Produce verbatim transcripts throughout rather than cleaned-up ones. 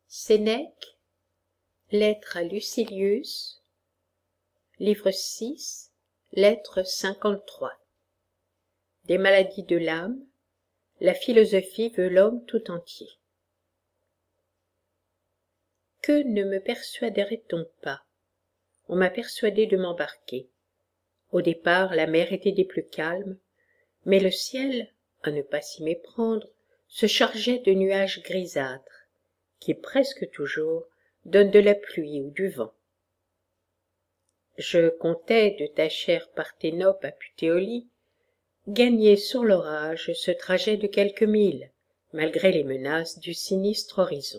Sénèque, lettre à Lucilius, livre six, lettre cinquante-trois. Des maladies de l'âme, la philosophie veut l'homme tout entier. Que ne me persuaderait-on pas? On m'a persuadé de m'embarquer. Au départ, la mer était des plus calmes, mais le ciel, à ne pas s'y méprendre, se chargeait de nuages grisâtres, qui presque toujours donnent de la pluie ou du vent. Je comptais de ta chère Parthénope à Putéolie gagner sur l'orage ce trajet de quelques milles, malgré les menaces du sinistre horizon.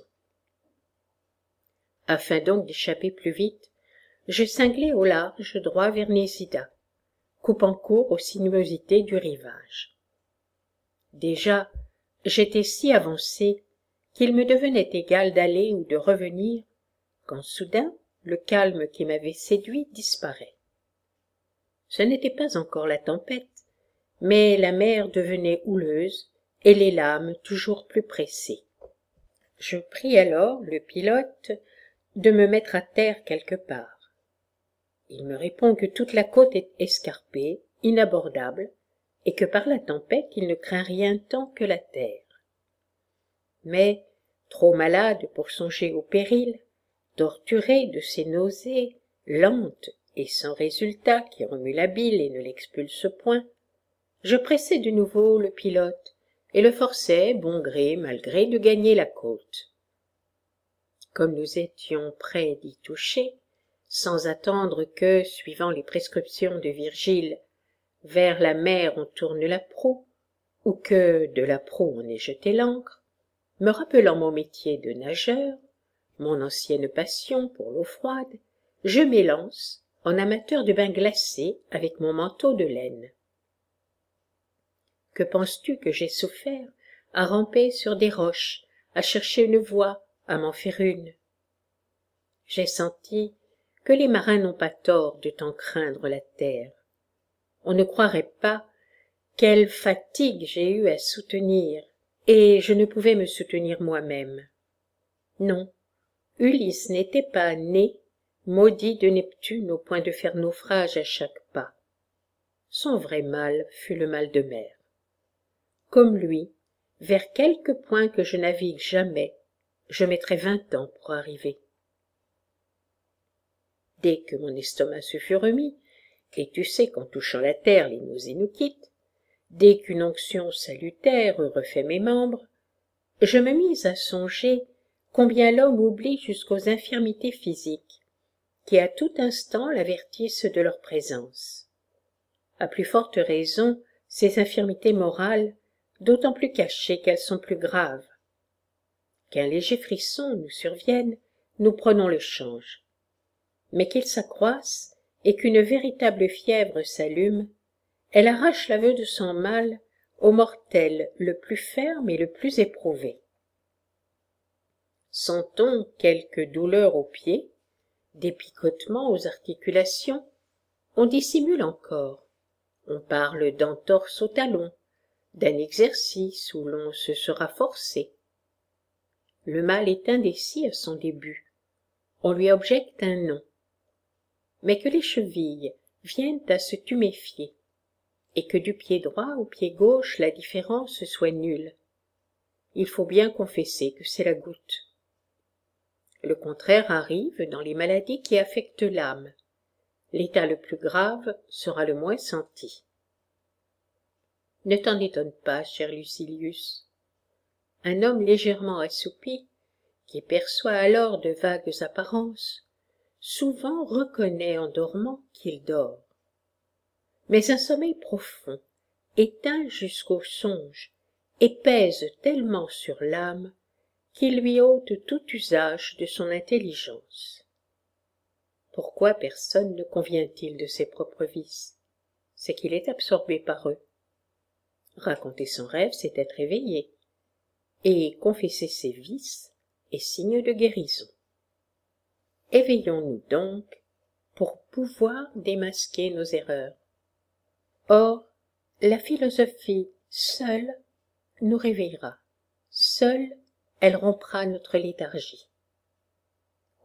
Afin donc d'échapper plus vite, je cinglai au large droit vers Nisida, coupant court aux sinuosités du rivage. Déjà, j'étais si avancé qu'il me devenait égal d'aller ou de revenir, quand soudain le calme qui m'avait séduit disparaît. Ce n'était pas encore la tempête, mais la mer devenait houleuse et les lames toujours plus pressées. Je pris alors le pilote de me mettre à terre quelque part. Il me répond que toute la côte est escarpée, inabordable, et que par la tempête il ne craint rien tant que la terre. Mais, trop malade pour songer au péril, torturé de ces nausées, lentes et sans résultat qui remuent la bile et ne l'expulsent point, je pressai de nouveau le pilote et le forçai, bon gré mal gré, de gagner la côte. Comme nous étions près d'y toucher, sans attendre que, suivant les prescriptions de Virgile, vers la mer on tourne la proue, ou que de la proue on ait jeté l'ancre, me rappelant mon métier de nageur, mon ancienne passion pour l'eau froide, je m'élance, en amateur de bains glacés, avec mon manteau de laine. Que penses-tu que j'ai souffert à ramper sur des roches, à chercher une voie, à m'en faire une? J'ai senti que les marins n'ont pas tort de tant craindre la terre. On ne croirait pas quelle fatigue j'ai eue à soutenir, et je ne pouvais me soutenir moi-même. Non, Ulysse n'était pas né, maudit de Neptune au point de faire naufrage à chaque pas. Son vrai mal fut le mal de mer. Comme lui, vers quelque point que je navigue jamais, je mettrai vingt ans pour arriver. Dès que mon estomac se fut remis, et tu sais qu'en touchant la terre les nausées nous quittent, dès qu'une onction salutaire eut refait mes membres, je me mis à songer combien l'homme oublie jusqu'aux infirmités physiques, qui à tout instant l'avertissent de leur présence. À plus forte raison, ces infirmités morales, d'autant plus cachées qu'elles sont plus graves. Qu'un léger frisson nous survienne, nous prenons le change. Mais qu'il s'accroisse et qu'une véritable fièvre s'allume, elle arrache l'aveu de son mal au mortel le plus ferme et le plus éprouvé. Sent-on quelque douleur aux pieds, des picotements aux articulations, on dissimule encore, on parle d'entorse au talon, d'un exercice où l'on se sera forcé. Le mal est indécis à son début, on lui objecte un nom, mais que les chevilles viennent à se tuméfier, et que du pied droit au pied gauche la différence soit nulle, il faut bien confesser que c'est la goutte. Le contraire arrive dans les maladies qui affectent l'âme. L'état le plus grave sera le moins senti. Ne t'en étonne pas, cher Lucilius. Un homme légèrement assoupi, qui perçoit alors de vagues apparences, souvent reconnaît en dormant qu'il dort. Mais un sommeil profond, éteint jusqu'au songe, et pèse tellement sur l'âme qu'il lui ôte tout usage de son intelligence. Pourquoi personne ne convient-il de ses propres vices? C'est qu'il est absorbé par eux. Raconter son rêve, c'est être éveillé, et confesser ses vices est signe de guérison. Éveillons-nous donc pour pouvoir démasquer nos erreurs. Or, la philosophie seule nous réveillera, seule elle rompra notre léthargie.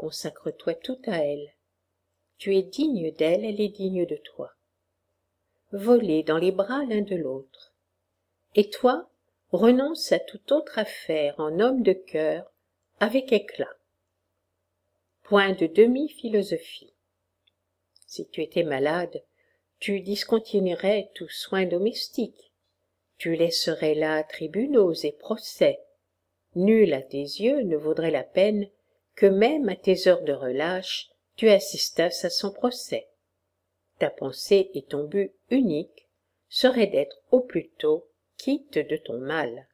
consacre-toi tout à elle. Tu es digne d'elle, elle est digne de toi. Volez dans les bras l'un de l'autre. Et toi, renonce à toute autre affaire en homme de cœur, avec éclat. Point de demi-philosophie. Si tu étais malade, tu discontinuerais tout soin domestique. Tu laisserais là tribunaux et procès. Nul à tes yeux ne vaudrait la peine que même à tes heures de relâche, tu assistasses à son procès. Ta pensée et ton but unique serait d'être au plus tôt quitte de ton mal.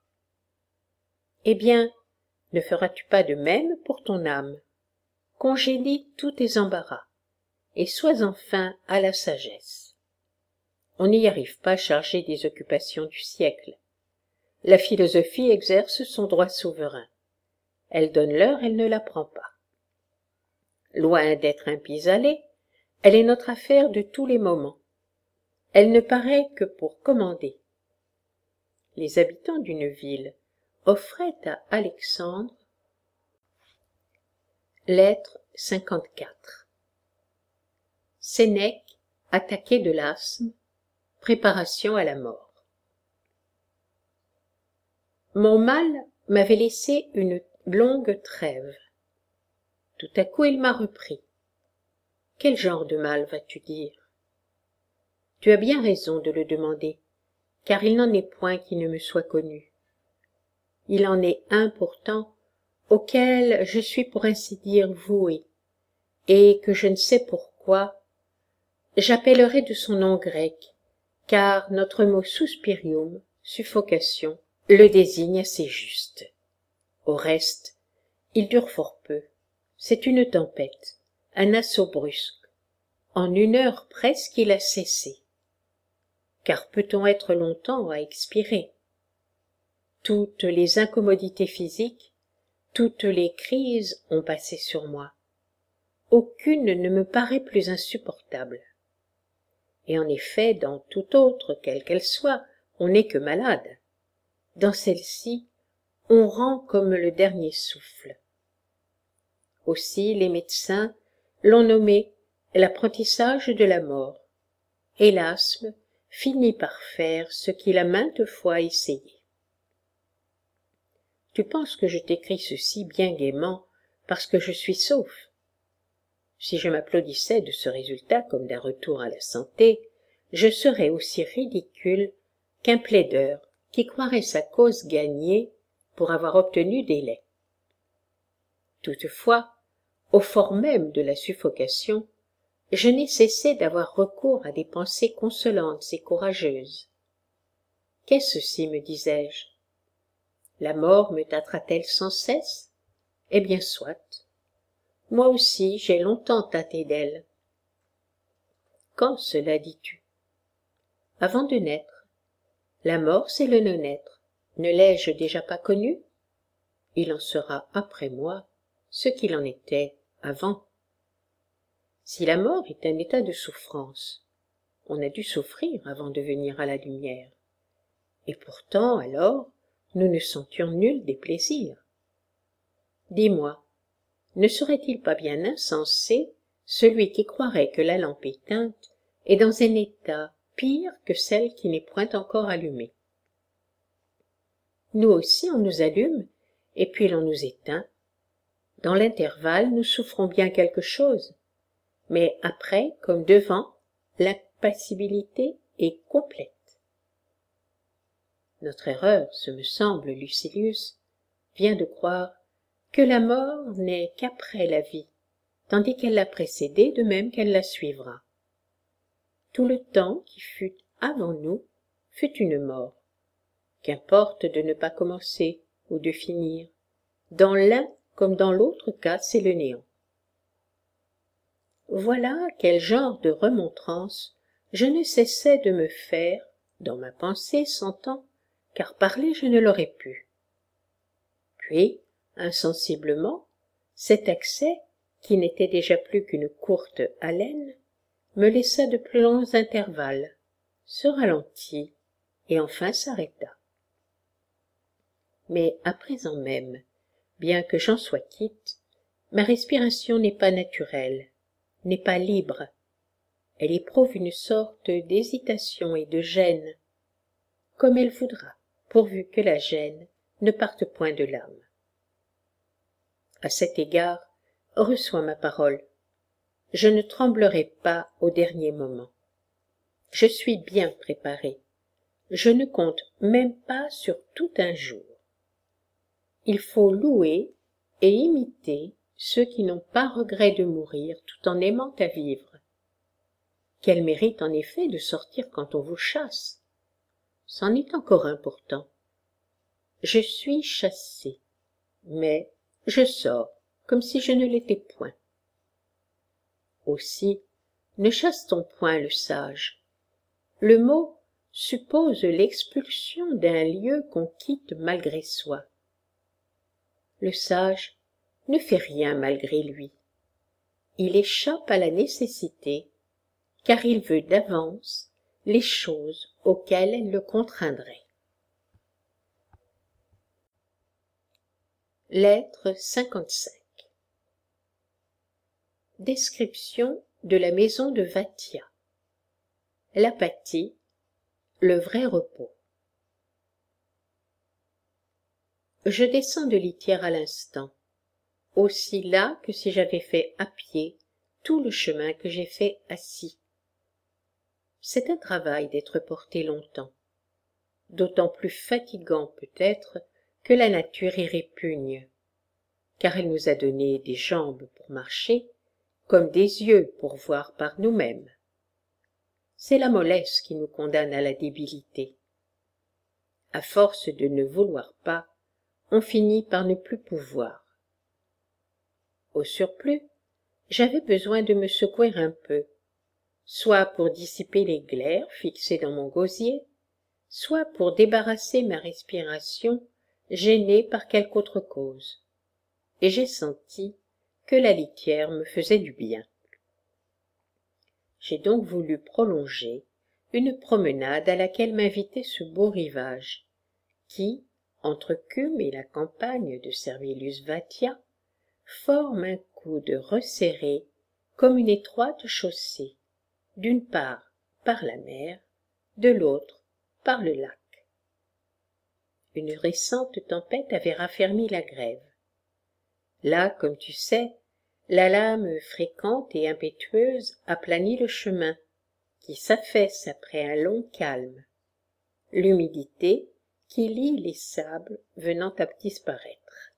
Eh bien, ne feras-tu pas de même pour ton âme? Congédie tous tes embarras, et sois enfin à la sagesse. On n'y arrive pas chargé des occupations du siècle. La philosophie exerce son droit souverain. Elle donne l'heure, elle ne la prend pas. Loin d'être un pis-aller, elle est notre affaire de tous les moments. Elle ne paraît que pour commander. Les habitants d'une ville offraient à Alexandre lettre cinquante-quatre. Sénèque, attaqué de l'asthme, préparation à la mort. Mon mal m'avait laissé une longue trêve. Tout à coup il m'a repris. Quel genre de mal vas-tu dire? Tu as bien raison de le demander, car il n'en est point qui ne me soit connu. Il en est un pourtant auquel je suis pour ainsi dire voué, et que je ne sais pourquoi j'appellerai de son nom grec, car notre mot suspirium, suffocation, le désigne assez juste. Au reste, il dure fort peu. C'est une tempête, un assaut brusque. En une heure presque il a cessé. Car peut-on être longtemps à expirer? Toutes les incommodités physiques, toutes les crises ont passé sur moi. Aucune ne me paraît plus insupportable. Et en effet, dans toute autre, quelle qu'elle soit, on n'est que malade. Dans celle-ci, on rend comme le dernier souffle. Aussi les médecins l'ont nommé l'apprentissage de la mort, et l'asthme finit par faire ce qu'il a maintes fois essayé. Tu penses que je t'écris ceci bien gaiement parce que je suis sauf. Si je m'applaudissais de ce résultat comme d'un retour à la santé, je serais aussi ridicule qu'un plaideur qui croirait sa cause gagnée pour avoir obtenu des laits. Toutefois, au fort même de la suffocation, je n'ai cessé d'avoir recours à des pensées consolantes et courageuses. Qu'est-ce ceci, me disais-je? La mort me tâtera-t-elle sans cesse? Eh bien, soit. Moi aussi, j'ai longtemps tâté d'elle. Quand cela dis-tu? Avant de naître. La mort, c'est le non-être. Ne l'ai-je déjà pas connu? Il en sera après moi ce qu'il en était avant. Si la mort est un état de souffrance, on a dû souffrir avant de venir à la lumière. Et pourtant, alors, nous ne sentions nul des plaisirs. Dis-moi, ne serait-il pas bien insensé celui qui croirait que la lampe éteinte est dans un état pire que celle qui n'est point encore allumée? Nous aussi on nous allume, et puis l'on nous éteint. Dans l'intervalle, nous souffrons bien quelque chose, mais après, comme devant, l'impassibilité est complète. Notre erreur, ce me semble, Lucilius, vient de croire que la mort n'est qu'après la vie, tandis qu'elle l'a précédée de même qu'elle la suivra. Tout le temps qui fut avant nous fut une mort. Qu'importe de ne pas commencer ou de finir. Dans l'un comme dans l'autre cas, c'est le néant. Voilà quel genre de remontrance je ne cessais de me faire, dans ma pensée s'entend, car parler je ne l'aurais pu. Puis, insensiblement, cet accès, qui n'était déjà plus qu'une courte haleine, me laissa de plus longs intervalles, se ralentit, et enfin s'arrêta. Mais à présent même, bien que j'en sois quitte, Ma respiration n'est pas naturelle, n'est pas libre. Elle éprouve une sorte d'hésitation et de gêne, comme elle voudra, pourvu que la gêne ne parte point de l'âme. À cet égard, reçois ma parole. Je ne tremblerai pas au dernier moment. Je suis bien préparé. Je ne compte même pas sur tout un jour. Il faut louer et imiter ceux qui n'ont pas regret de mourir tout en aimant à vivre. Quel mérite en effet de sortir quand on vous chasse? C'en est encore un pourtant. Je suis chassé, mais je sors comme si je ne l'étais point. Aussi, ne chasse-t-on point le sage. Le mot suppose l'expulsion d'un lieu qu'on quitte malgré soi. Le sage ne fait rien malgré lui. Il échappe à la nécessité, car il veut d'avance les choses auxquelles elle le contraindrait. Lettre cinquante-cinq. Description de la maison de Vathia. L'apathie, le vrai repos. Je descends de litière à l'instant, aussi là que si j'avais fait à pied tout le chemin que j'ai fait assis. C'est un travail d'être porté longtemps, d'autant plus fatigant peut-être que la nature y répugne, car elle nous a donné des jambes pour marcher, comme des yeux pour voir par nous-mêmes. C'est la mollesse qui nous condamne à la débilité. À force de ne vouloir pas, on finit par ne plus pouvoir. Au surplus, j'avais besoin de me secouer un peu, soit pour dissiper les glaires fixées dans mon gosier, soit pour débarrasser ma respiration gênée par quelque autre cause, et j'ai senti que la litière me faisait du bien. J'ai donc voulu prolonger une promenade à laquelle m'invitait ce beau rivage, qui, entre Cumes et la campagne de Servilius-Vathia, forme un coude resserré comme une étroite chaussée, d'une part par la mer, de l'autre par le lac. Une récente tempête avait raffermi la grève. Là, comme tu sais, la lame fréquente et impétueuse aplanit le chemin, qui s'affaisse après un long calme, l'humidité qui lie les sables venant à disparaître.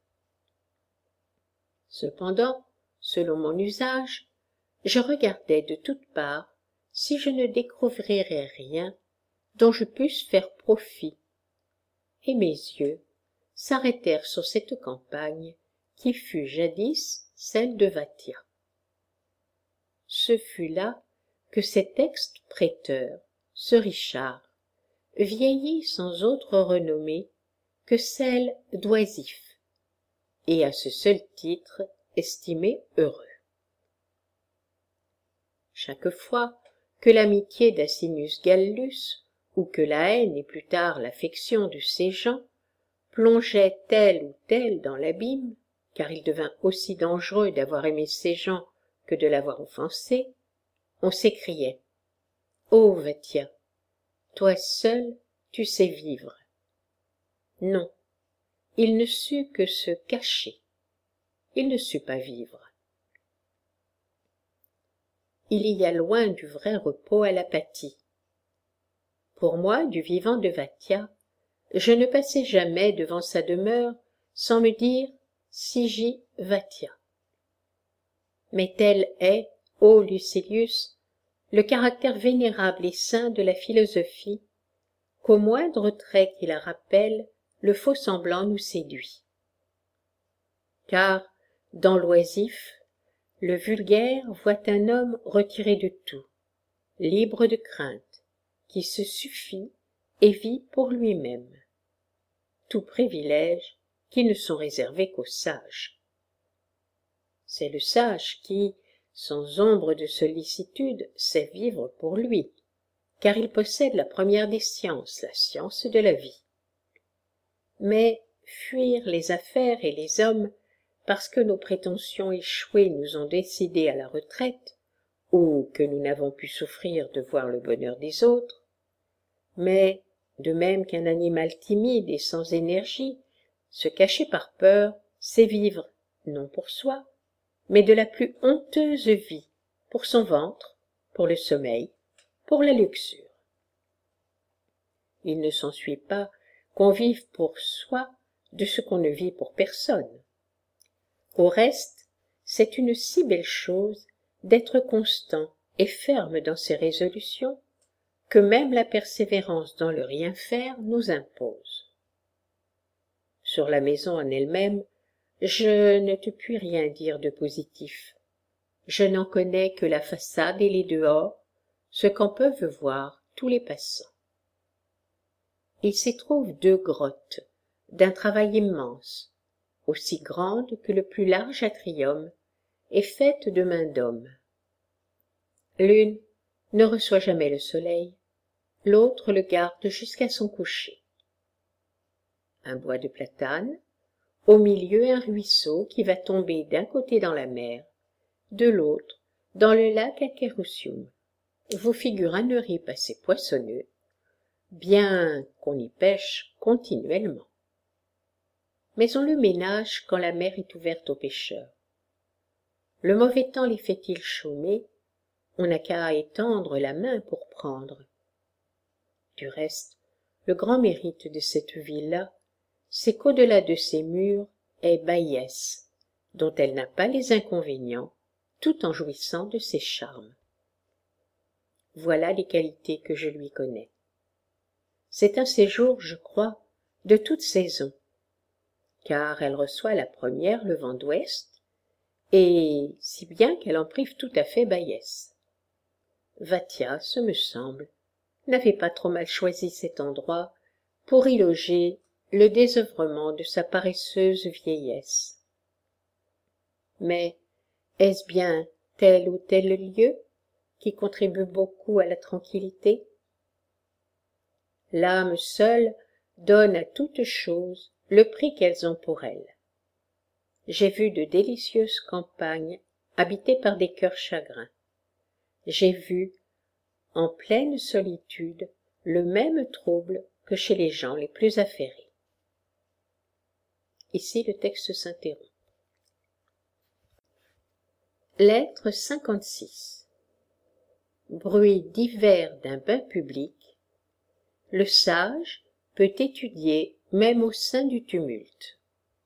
Cependant, selon mon usage, je regardais de toutes parts si je ne découvrirais rien dont je pusse faire profit, et mes yeux s'arrêtèrent sur cette campagne qui fut jadis celle de Vathia. Ce fut là que cet ex-prêteur, ce Richard, vieillit sans autre renommée que celle d'oisif, et à ce seul titre estimé heureux. Chaque fois que l'amitié d'Asinius Gallus, ou que la haine et plus tard l'affection de ces gens, plongeait tel ou tel dans l'abîme, car il devint aussi dangereux d'avoir aimé ces gens que de l'avoir offensé, on s'écriait « Ô Vathia, toi seul tu sais vivre !» Non, il ne sut que se cacher, il ne sut pas vivre. Il y a loin du vrai repos à l'apathie. Pour moi, du vivant de Vathia, je ne passai jamais devant sa demeure sans me dire « Sigi Vathia ». Mais tel est, ô Lucilius, le caractère vénérable et saint de la philosophie, qu'au moindre trait qui la rappelle, le faux semblant nous séduit. Car, dans l'oisif, le vulgaire voit un homme retiré de tout, libre de crainte, qui se suffit et vit pour lui-même. Tous privilèges qui ne sont réservés qu'aux sages. C'est le sage qui, sans ombre de sollicitude, sait vivre pour lui, car il possède la première des sciences, la science de la vie. Mais fuir les affaires et les hommes parce que nos prétentions échouées nous ont décidés à la retraite, ou que nous n'avons pu souffrir de voir le bonheur des autres, mais, de même qu'un animal timide et sans énergie, se cacher par peur, c'est vivre, non pour soi, mais de la plus honteuse vie, pour son ventre, pour le sommeil, pour la luxure. Il ne s'ensuit pas qu'on vive pour soi de ce qu'on ne vit pour personne. Au reste, c'est une si belle chose d'être constant et ferme dans ses résolutions que même la persévérance dans le rien faire nous impose. Sur la maison en elle-même, je ne te puis rien dire de positif. Je n'en connais que la façade et les dehors, ce qu'en peuvent voir tous les passants. Il s'y trouve deux grottes, d'un travail immense, aussi grandes que le plus large atrium, et faites de main d'homme. L'une ne reçoit jamais le soleil, l'autre le garde jusqu'à son coucher. Un bois de platane, au milieu un ruisseau qui va tomber d'un côté dans la mer, de l'autre dans le lac Acherusium, vous figure un eurip assez poissonneux, bien qu'on y pêche continuellement. Mais on le ménage quand la mer est ouverte aux pêcheurs. Le mauvais temps les fait-il chômer, on n'a qu'à étendre la main pour prendre. Du reste, le grand mérite de cette ville-là, c'est qu'au-delà de ses murs est Bayès, dont elle n'a pas les inconvénients, tout en jouissant de ses charmes. Voilà les qualités que je lui connais. C'est un séjour, je crois, de toute saison, car elle reçoit la première le vent d'ouest, et si bien qu'elle en prive tout à fait Bayès. Vathia, ce me semble, n'avait pas trop mal choisi cet endroit pour y loger le désœuvrement de sa paresseuse vieillesse. Mais est-ce bien tel ou tel lieu qui contribue beaucoup à la tranquillité? L'âme seule donne à toutes choses le prix qu'elles ont pour elle. J'ai vu de délicieuses campagnes habitées par des cœurs chagrins. J'ai vu, en pleine solitude, le même trouble que chez les gens les plus affairés. Ici le texte s'interrompt. Lettre cinquante-six. Bruit divers d'un bain public. Le sage peut étudier même au sein du tumulte.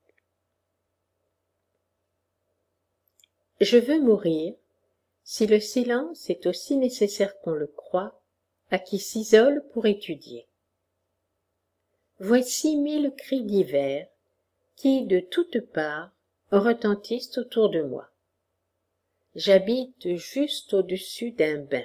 Je veux mourir, si le silence est aussi nécessaire qu'on le croit, à qui s'isole pour étudier. Voici mille cris divers, qui, de toutes parts, retentissent autour de moi. J'habite juste au-dessus d'un bain.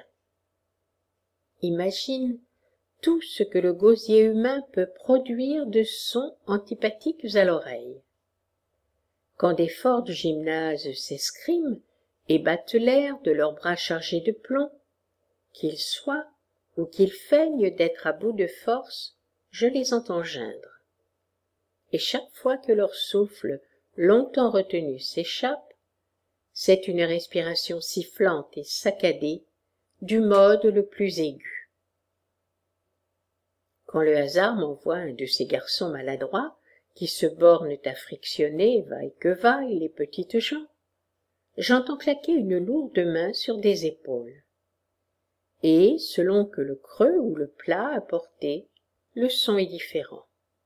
Imagine tout ce que le gosier humain peut produire de sons antipathiques à l'oreille. Quand des forts du gymnase s'escriment et battent l'air de leurs bras chargés de plomb, qu'ils soient ou qu'ils feignent d'être à bout de force, je les entends geindre. Et chaque fois que leur souffle, longtemps retenu, s'échappe, c'est une respiration sifflante et saccadée, du mode le plus aigu. Quand le hasard m'envoie un de ces garçons maladroits, qui se bornent à frictionner vaille que vaille les petites gens, j'entends claquer une lourde main sur des épaules. Et, selon que le creux ou le plat apporté, le son est différent.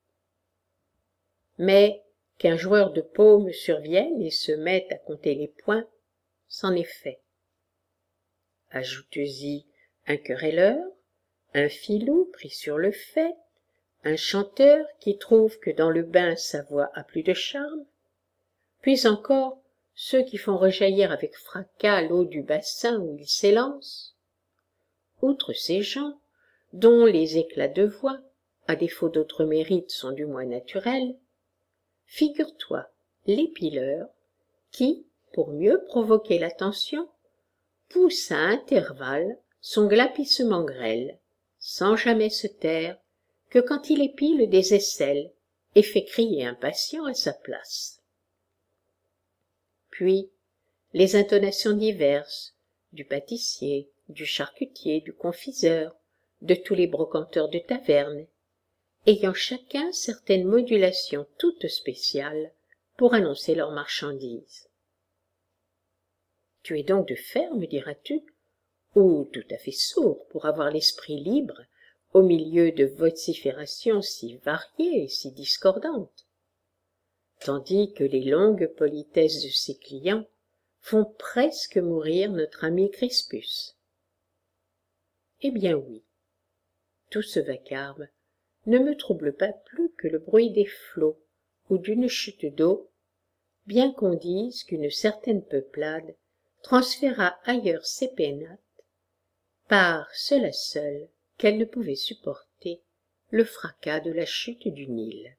Mais qu'un joueur de paume survienne et se mette à compter les points, c'en est fait. Ajoutez-y un querelleur, un filou pris sur le fait, un chanteur qui trouve que dans le bain sa voix a plus de charme, puis encore ceux qui font rejaillir avec fracas l'eau du bassin où ils s'élancent. Outre ces gens, dont les éclats de voix, à défaut d'autres mérites, sont du moins naturels, figure-toi l'épileur qui, pour mieux provoquer l'attention, pousse à intervalles son glapissement grêle, sans jamais se taire que quand il épile des aisselles et fait crier un patient à sa place. puis les intonations diverses du pâtissier, du charcutier, du confiseur, de tous les brocanteurs de taverne, ayant chacun certaines modulations toutes spéciales pour annoncer leurs marchandises. Tu es donc de fer, me diras-tu, ou tout à fait sourd pour avoir l'esprit libre au milieu de vociférations si variées et si discordantes, tandis que les longues politesses de ses clients font presque mourir notre ami Crispus. Eh bien oui, tout ce vacarme ne me trouble pas plus que le bruit des flots ou d'une chute d'eau, bien qu'on dise qu'une certaine peuplade transféra ailleurs ses pénates, par cela seul qu'elle ne pouvait supporter le fracas de la chute du Nil.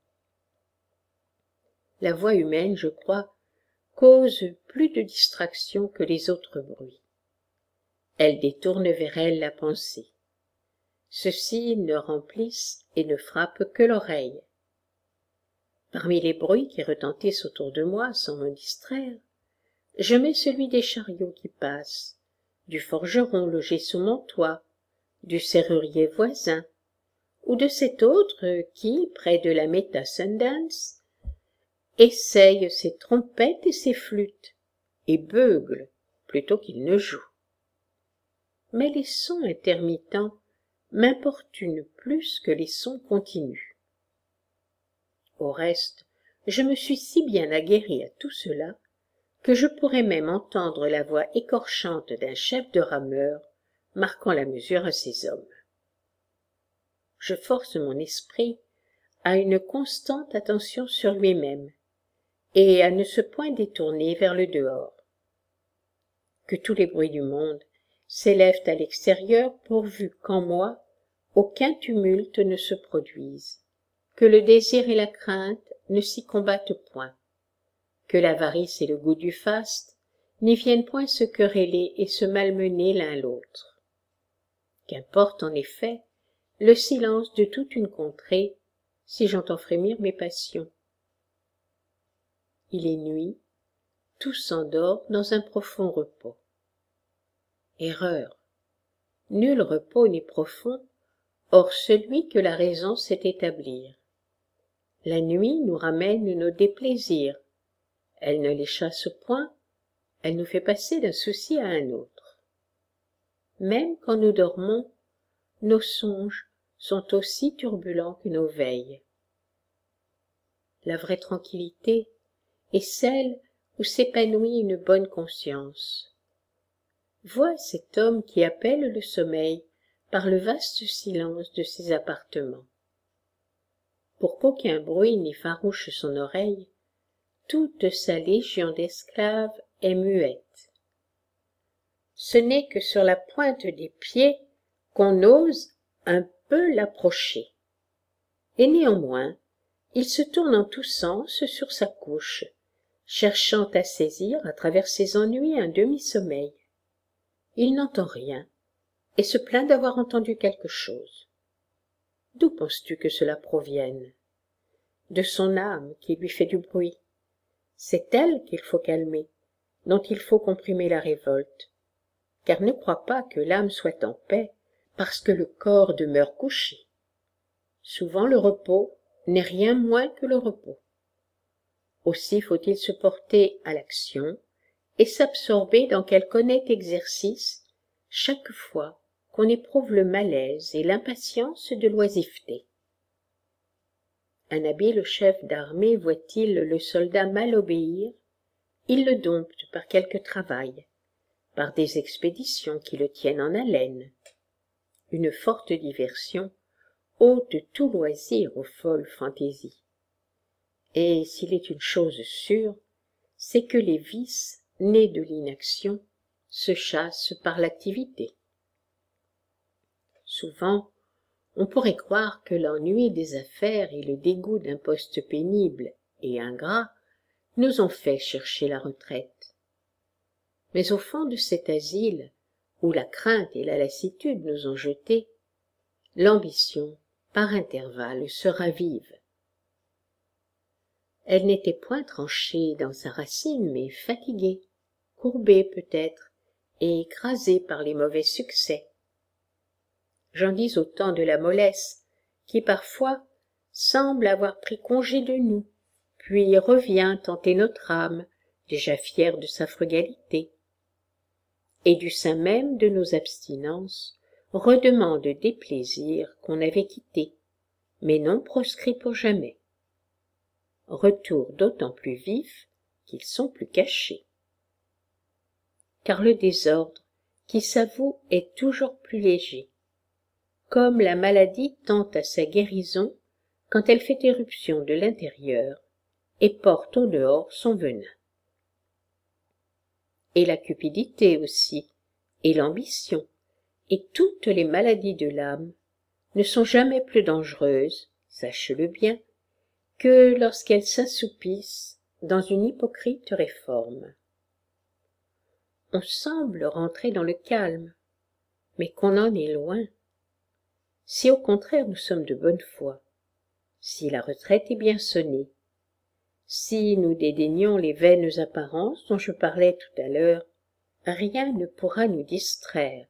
La voix humaine, je crois, cause plus de distraction que les autres bruits. Elle détourne vers elle la pensée. Ceux-ci ne remplissent et ne frappent que l'oreille. Parmi les bruits qui retentissent autour de moi sans me distraire, je mets celui des chariots qui passent, du forgeron logé sous mon toit, du serrurier voisin, ou de cet autre qui, près de la Meta Sundance, essaye ses trompettes et ses flûtes, et beugle plutôt qu'il ne joue. Mais les sons intermittents m'importunent plus que les sons continus. Au reste, je me suis si bien aguerri à tout cela que je pourrais même entendre la voix écorchante d'un chef de rameurs marquant la mesure à ses hommes. Je force mon esprit à une constante attention sur lui-même et à ne se point détourner vers le dehors. Que tous les bruits du monde s'élèvent à l'extérieur pourvu qu'en moi aucun tumulte ne se produise, que le désir et la crainte ne s'y combattent point, que l'avarice et le goût du faste n'y viennent point se quereller et se malmener l'un l'autre. Qu'importe en effet le silence de toute une contrée si j'entends frémir mes passions. Il est nuit, tout s'endort dans un profond repos. Erreur. Nul repos n'est profond, hors celui que la raison sait établir. La nuit nous ramène nos déplaisirs, elle ne les chasse point, elle nous fait passer d'un souci à un autre. Même quand nous dormons, nos songes sont aussi turbulents que nos veilles. La vraie tranquillité est celle où s'épanouit une bonne conscience. Vois cet homme qui appelle le sommeil par le vaste silence de ses appartements. Pour qu'aucun bruit n'effarouche son oreille, toute sa légion d'esclaves est muette. Ce n'est que sur la pointe des pieds qu'on ose un peu l'approcher. Et néanmoins, il se tourne en tous sens sur sa couche, cherchant à saisir à travers ses ennuis un demi-sommeil. Il n'entend rien et se plaint d'avoir entendu quelque chose. D'où penses-tu que cela provienne? De son âme qui lui fait du bruit. C'est elle qu'il faut calmer, dont il faut comprimer la révolte, car ne crois pas que l'âme soit en paix parce que le corps demeure couché. Souvent le repos n'est rien moins que le repos. Aussi faut-il se porter à l'action et s'absorber dans quelque honnête exercice chaque fois qu'on éprouve le malaise et l'impatience de l'oisiveté. Un habile chef d'armée voit-il le soldat mal obéir, il le dompte par quelque travail, par des expéditions qui le tiennent en haleine. Une forte diversion ôte tout loisir aux folles fantaisies. Et s'il est une chose sûre, c'est que les vices nés de l'inaction se chassent par l'activité. Souvent, on pourrait croire que l'ennui des affaires et le dégoût d'un poste pénible et ingrat nous ont fait chercher la retraite. Mais au fond de cet asile, où la crainte et la lassitude nous ont jetés, l'ambition, par intervalles, se ravive. Elle n'était point tranchée dans sa racine, mais fatiguée, courbée peut-être, et écrasée par les mauvais succès. J'en dis autant de la mollesse, qui parfois semble avoir pris congé de nous, puis revient tenter notre âme, déjà fière de sa frugalité, et du sein même de nos abstinences, redemande des plaisirs qu'on avait quittés, mais non proscrits pour jamais. Retour d'autant plus vif qu'ils sont plus cachés. Car le désordre qui s'avoue est toujours plus léger, comme la maladie tend à sa guérison quand elle fait éruption de l'intérieur et porte au dehors son venin. Et la cupidité aussi, et l'ambition, et toutes les maladies de l'âme ne sont jamais plus dangereuses, sache-le bien, que lorsqu'elles s'assoupissent dans une hypocrite réforme. On semble rentrer dans le calme, mais qu'on en est loin. Si au contraire nous sommes de bonne foi, si la retraite est bien sonnée, si nous dédaignons les vaines apparences dont je parlais tout à l'heure, rien ne pourra nous distraire.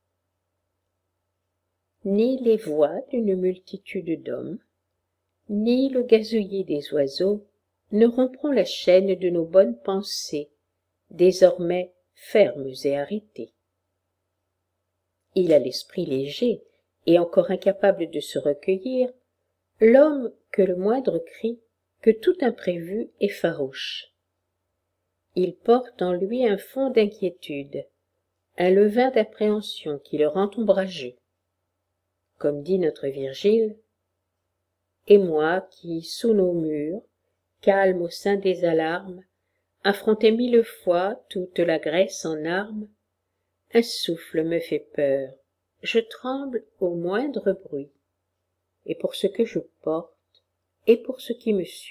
Ni les voix d'une multitude d'hommes, ni le gazouillis des oiseaux ne rompront la chaîne de nos bonnes pensées, désormais fermes et arrêtées. Il a l'esprit léger et encore incapable de se recueillir, l'homme que le moindre cri, que tout imprévu effarouche. Il porte en lui un fond d'inquiétude, un levain d'appréhension qui le rend ombrageux. Comme dit notre Virgile, « Et moi qui, sous nos murs, calme au sein des alarmes, affrontais mille fois toute la Grèce en armes, un souffle me fait peur, je tremble au moindre bruit, et pour ce que je porte, et pour ce qui me suit. »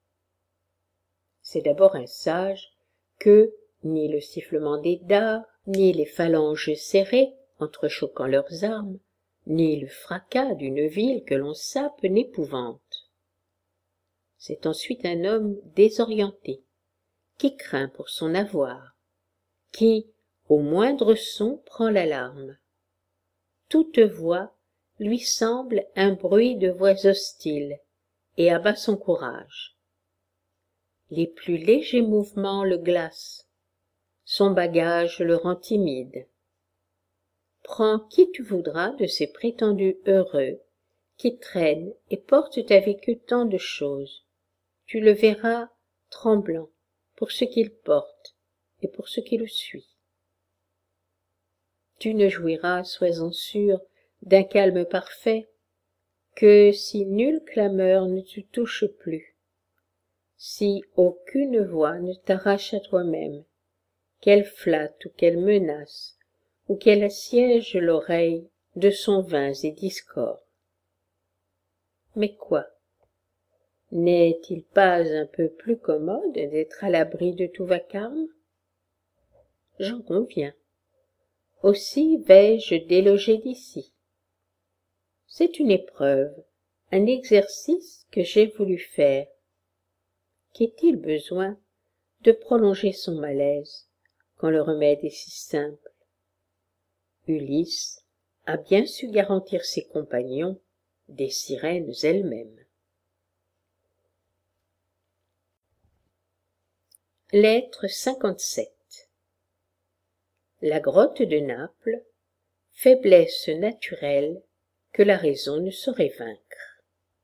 C'est d'abord un sage que ni le sifflement des dards, ni les phalanges serrées, entrechoquant leurs armes, ni le fracas d'une ville que l'on sape n'épouvante. C'est ensuite un homme désorienté, qui craint pour son avoir, qui, au moindre son, prend l'alarme. Toute voix lui semble un bruit de voix hostiles, et abat son courage. Les plus légers mouvements le glacent, son bagage le rend timide. Prends qui tu voudras de ces prétendus heureux, qui traînent et portent avec eux tant de choses, tu le verras tremblant pour ce qu'il porte et pour ce qui le suit. Tu ne jouiras, sois-en sûr, d'un calme parfait, que si nulle clameur ne te touche plus, si aucune voix ne t'arrache à toi-même, qu'elle flatte ou qu'elle menace, ou qu'elle assiège l'oreille de sons vains et discords. Mais quoi? N'est-il pas un peu plus commode d'être à l'abri de tout vacarme? J'en conviens. Aussi vais-je déloger d'ici. C'est une épreuve, un exercice que j'ai voulu faire. Qu'est-il besoin de prolonger son malaise quand le remède est si simple? Ulysse a bien su garantir ses compagnons des sirènes elles-mêmes. Lettre cinquante-sept. La grotte de Naples, faiblesse naturelle que la raison ne saurait vaincre.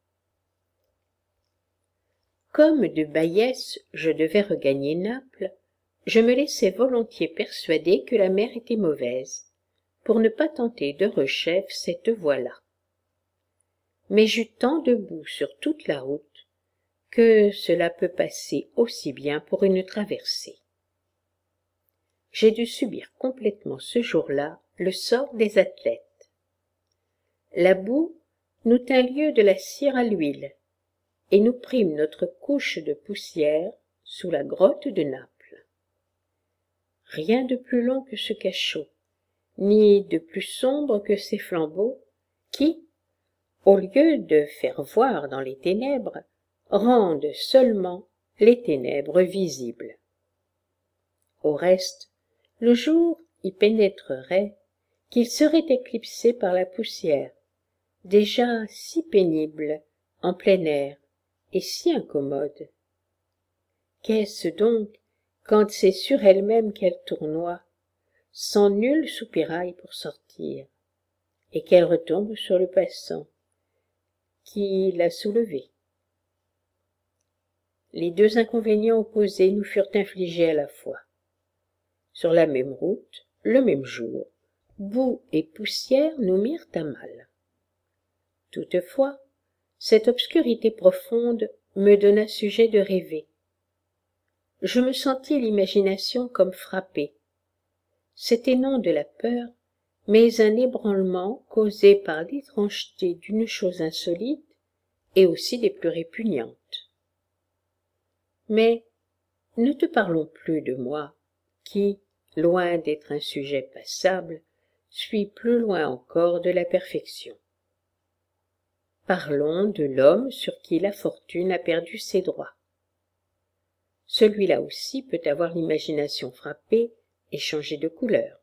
Comme de Baïès je devais regagner Naples, je me laissais volontiers persuader que la mer était mauvaise, pour ne pas tenter de rechef cette voie-là. Mais j'eus tant de boue sur toute la route, que cela peut passer aussi bien pour une traversée. J'ai dû subir complètement ce jour-là le sort des athlètes. La boue nous tint lieu de la cire à l'huile, et nous prîmes notre couche de poussière sous la grotte de Naples. Rien de plus long que ce cachot, ni de plus sombre que ces flambeaux, qui, au lieu de faire voir dans les ténèbres, rendent seulement les ténèbres visibles. Au reste, le jour y pénétrerait qu'il serait éclipsé par la poussière, déjà si pénible en plein air et si incommode. Qu'est-ce donc quand c'est sur elle-même qu'elle tournoie, sans nul soupirail pour sortir, et qu'elle retombe sur le passant qui l'a soulevée. Les deux inconvénients opposés nous furent infligés à la fois. Sur la même route, le même jour, boue et poussière nous mirent à mal. Toutefois, cette obscurité profonde me donna sujet de rêver. Je me sentis l'imagination comme frappée. C'était non de la peur, mais un ébranlement causé par l'étrangeté d'une chose insolite et aussi des plus répugnantes. Mais ne te parlons plus de moi, qui, loin d'être un sujet passable, suis plus loin encore de la perfection. Parlons de l'homme sur qui la fortune a perdu ses droits. Celui-là aussi peut avoir l'imagination frappée et changer de couleur.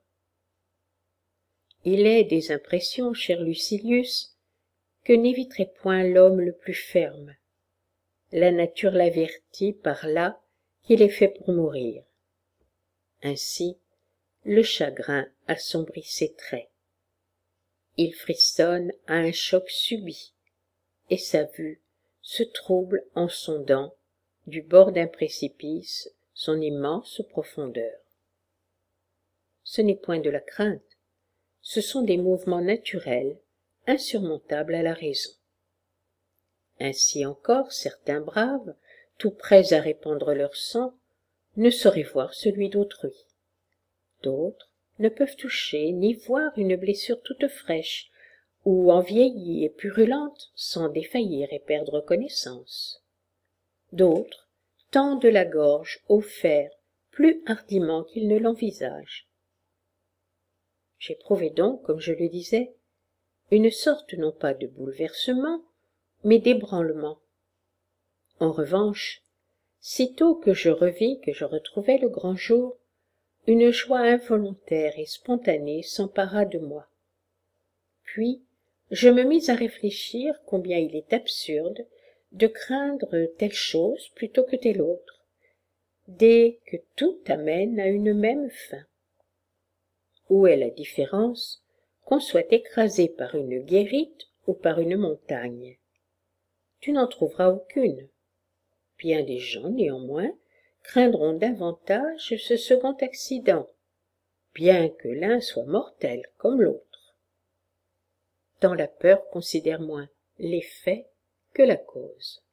Il est des impressions, cher Lucilius, que n'éviterait point l'homme le plus ferme. La nature l'avertit par là qu'il est fait pour mourir. Ainsi, le chagrin assombrit ses traits. Il frissonne à un choc subit, et sa vue se trouble en sondant, du bord d'un précipice, son immense profondeur. Ce n'est point de la crainte, ce sont des mouvements naturels, insurmontables à la raison. Ainsi encore, certains braves, tout prêts à répandre leur sang, ne sauraient voir celui d'autrui. D'autres ne peuvent toucher ni voir une blessure toute fraîche, ou envieillie et purulente, sans défaillir et perdre connaissance. D'autres tendent la gorge au fer plus hardiment qu'ils ne l'envisagent. J'éprouvais donc, comme je le disais, une sorte non pas de bouleversement, mais d'ébranlement. En revanche, sitôt que je revis que je retrouvais le grand jour, une joie involontaire et spontanée s'empara de moi. Puis, je me mis à réfléchir combien il est absurde de craindre telle chose plutôt que telle autre, dès que tout amène à une même fin. Où est la différence, qu'on soit écrasé par une guérite ou par une montagne? Tu n'en trouveras aucune. Bien des gens, néanmoins, craindront davantage ce second accident, bien que l'un soit mortel comme l'autre. Dans la peur considère moins l'effet que la cause.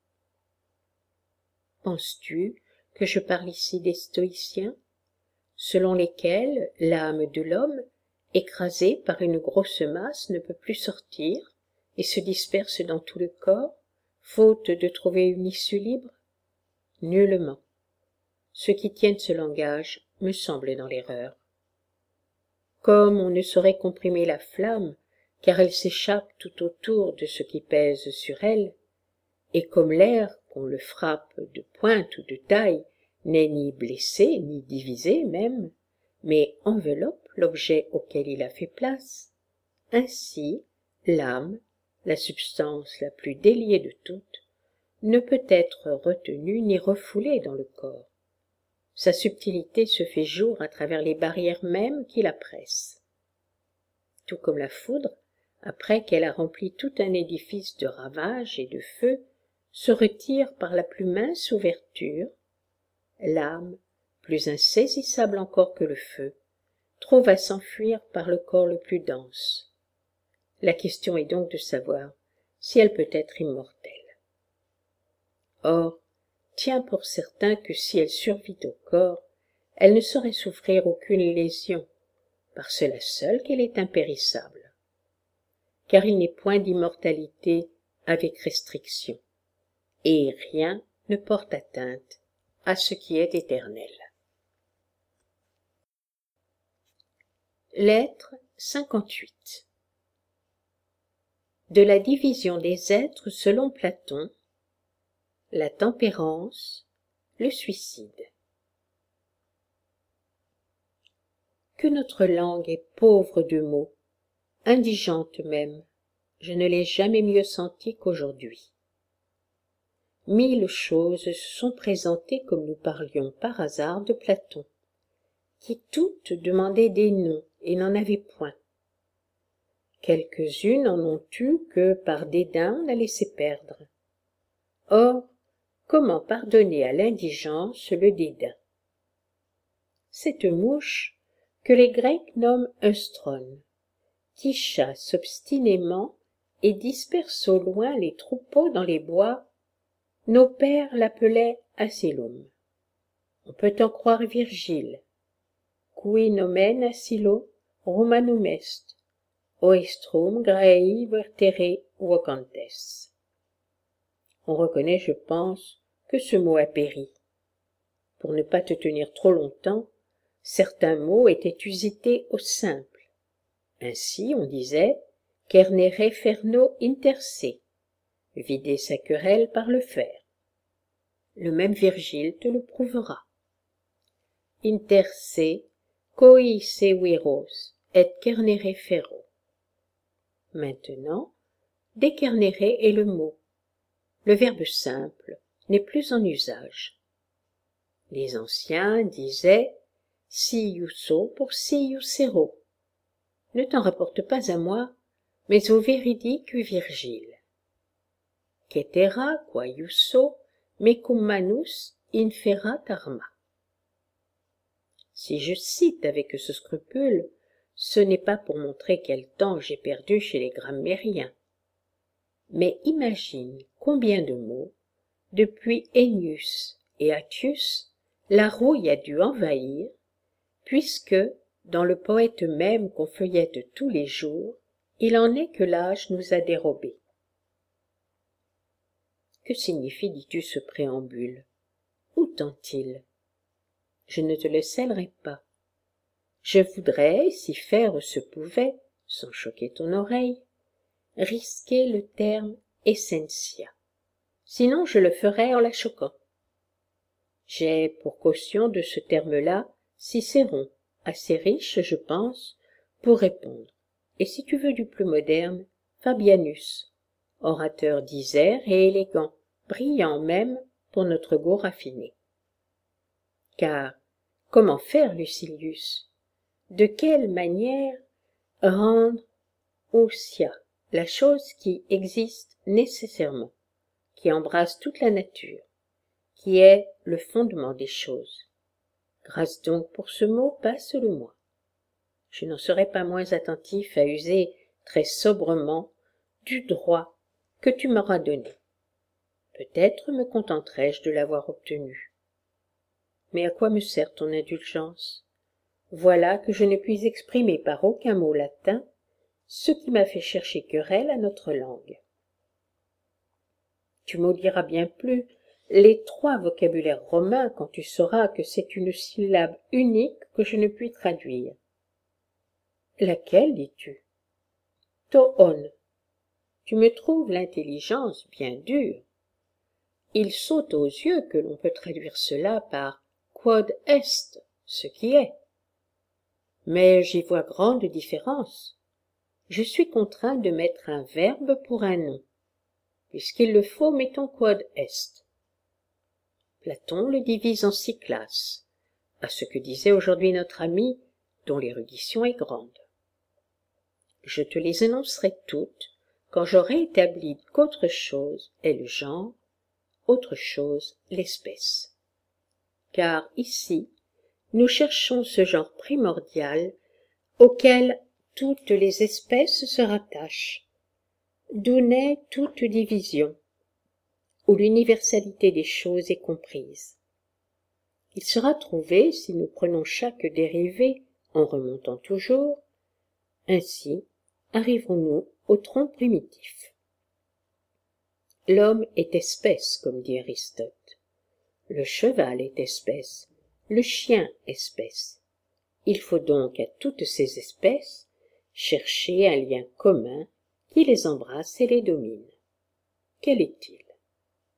Penses-tu que je parle ici des stoïciens, selon lesquels l'âme de l'homme, écrasée par une grosse masse, ne peut plus sortir et se disperse dans tout le corps, faute de trouver une issue libre? Nullement. Ceux qui tiennent ce langage me semblent dans l'erreur. Comme on ne saurait comprimer la flamme, car elle s'échappe tout autour de ce qui pèse sur elle, et comme l'air, qu'on le frappe de pointe ou de taille, n'est ni blessé, ni divisé même, mais enveloppe l'objet auquel il a fait place, ainsi l'âme, la substance la plus déliée de toutes, ne peut être retenue ni refoulée dans le corps. Sa subtilité se fait jour à travers les barrières mêmes qui la pressent. Tout comme la foudre, après qu'elle a rempli tout un édifice de ravages et de feu, se retire par la plus mince ouverture, l'âme, plus insaisissable encore que le feu, trouve à s'enfuir par le corps le plus dense. La question est donc de savoir si elle peut être immortelle. Or, tiens pour certain que si elle survit au corps, elle ne saurait souffrir aucune lésion, par cela seul qu'elle est impérissable. Car il n'est point d'immortalité avec restriction, et rien ne porte atteinte à ce qui est éternel. Lettre cinquante-huit. De la division des êtres selon Platon, la tempérance, le suicide. Que notre langue est pauvre de mots, indigente même, je ne l'ai jamais mieux senti qu'aujourd'hui. Mille choses se sont présentées comme nous parlions par hasard de Platon, qui toutes demandaient des noms et n'en avaient point. Quelques-unes en ont eu que par dédain on a laissé perdre. Or, comment pardonner à l'indigence le dédain? Cette mouche que les Grecs nomment œstrone, qui chasse obstinément et disperse au loin les troupeaux dans les bois, nos pères l'appelaient asylum. On peut en croire Virgile, qui nomen asylo Romanum est, oestrum graei vertere vocantes. On reconnaît, je pense, que ce mot a péri. Pour ne pas te tenir trop longtemps, certains mots étaient usités au simple. Ainsi, on disait « cernere ferno interse », vider sa querelle par le fer. Le même Virgile te le prouvera. Interse coi severos et cernere ferro. Maintenant, décernérer est le mot. Le verbe simple n'est plus en usage. Les anciens disaient « si iusso pour si iussero ». Ne t'en rapporte pas à moi, mais au véridique Virgile. Cetera qua iusso mecum manus inferat arma. Si je cite avec ce scrupule, ce n'est pas pour montrer quel temps j'ai perdu chez les grammairiens. Mais imagine combien de mots, depuis Ennius et Attius, la rouille a dû envahir, puisque, dans le poète même qu'on feuillette tous les jours, il en est que l'âge nous a dérobés. Que signifie, dis-tu, ce préambule? Où tend-il? Je ne te le scellerai pas. Je voudrais, si faire se pouvait, sans choquer ton oreille, risquer le terme essentia. Sinon je le ferais en la choquant. J'ai pour caution de ce terme-là Cicéron, assez riche, je pense, pour répondre. Et si tu veux du plus moderne, Fabianus, orateur disert et élégant, brillant même pour notre goût raffiné. Car comment faire, Lucilius? De quelle manière rendre ousia la chose qui existe nécessairement, qui embrasse toute la nature, qui est le fondement des choses? Grâce donc pour ce mot, passe-le-moi. Je n'en serai pas moins attentif à user très sobrement du droit que tu m'auras donné. Peut-être me contenterai-je de l'avoir obtenu. Mais à quoi me sert ton indulgence? Voilà que je ne puis exprimer par aucun mot latin ce qui m'a fait chercher querelle à notre langue. Tu maudiras bien plus les trois vocabulaires romains quand tu sauras que c'est une syllabe unique que je ne puis traduire. Laquelle, dis-tu? Toon. Tu me trouves l'intelligence bien dure. Il saute aux yeux que l'on peut traduire cela par quod est, ce qui est. Mais j'y vois grande différence. Je suis contraint de mettre un verbe pour un nom. Puisqu'il le faut, mettons quod est. Platon le divise en six classes, à ce que disait aujourd'hui notre ami, dont l'érudition est grande. Je te les énoncerai toutes quand j'aurai établi qu'autre chose est le genre, autre chose l'espèce. Car ici, nous cherchons ce genre primordial auquel toutes les espèces se rattachent, d'où naît toute division, où l'universalité des choses est comprise. Il sera trouvé, si nous prenons chaque dérivée en remontant toujours, ainsi arriverons-nous au tronc primitif. L'homme est espèce, comme dit Aristote. Le cheval est espèce, le chien espèce. Il faut donc à toutes ces espèces chercher un lien commun qui les embrasse et les domine. Quel est-il?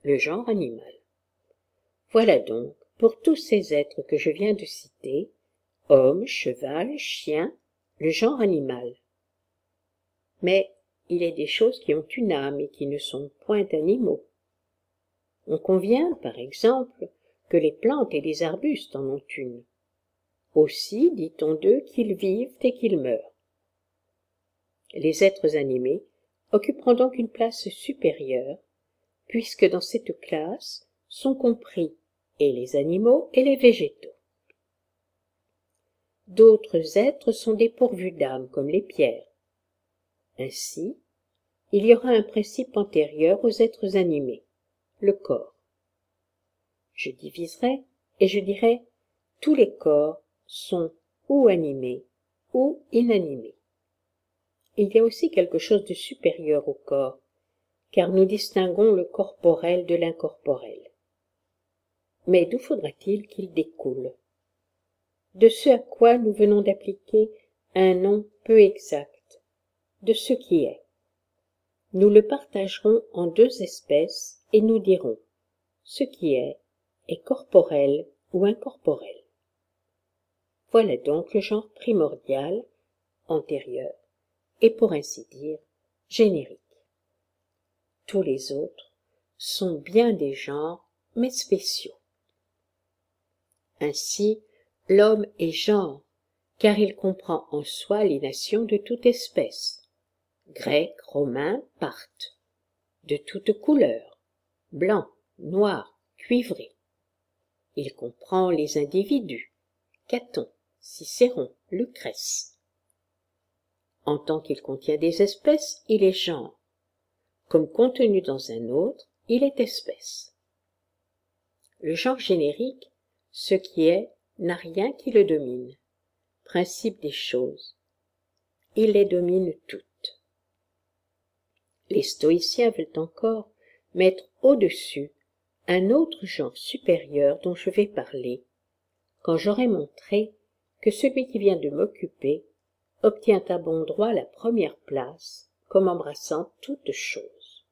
le genre animal. Voilà donc, pour tous ces êtres que je viens de citer, homme, cheval, chien, le genre animal. Mais il est des choses qui ont une âme et qui ne sont point animaux. On convient, par exemple, que les plantes et les arbustes en ont une. Aussi dit-on d'eux qu'ils vivent et qu'ils meurent. Les êtres animés occuperont donc une place supérieure, puisque dans cette classe sont compris et les animaux et les végétaux. D'autres êtres sont dépourvus d'âme, comme les pierres. Ainsi, il y aura un principe antérieur aux êtres animés, le corps. Je diviserai et je dirai tous les corps sont ou animés ou inanimés. Il y a aussi quelque chose de supérieur au corps, car nous distinguons le corporel de l'incorporel. Mais d'où faudra-t-il qu'il découle? De ce à quoi nous venons d'appliquer un nom peu exact, de ce qui est. Nous le partagerons en deux espèces et nous dirons ce qui est est corporel ou incorporel. Voilà donc le genre primordial, antérieur, et pour ainsi dire, générique. Tous les autres sont bien des genres, mais spéciaux. Ainsi, l'homme est genre, car il comprend en soi les nations de toute espèce, grecs, romains, parthes, de toute couleur, blanc, noir, cuivré. Il comprend les individus, Caton, Cicéron, Lucrèce. En tant qu'il contient des espèces, il est genre. Comme contenu dans un autre, il est espèce. Le genre générique, ce qui est, n'a rien qui le domine. Principe des choses. Il les domine toutes. Les stoïciens veulent encore mettre au-dessus un autre genre supérieur dont je vais parler, quand j'aurai montré que celui qui vient de m'occuper obtient à bon droit la première place, comme embrassant toutes choses.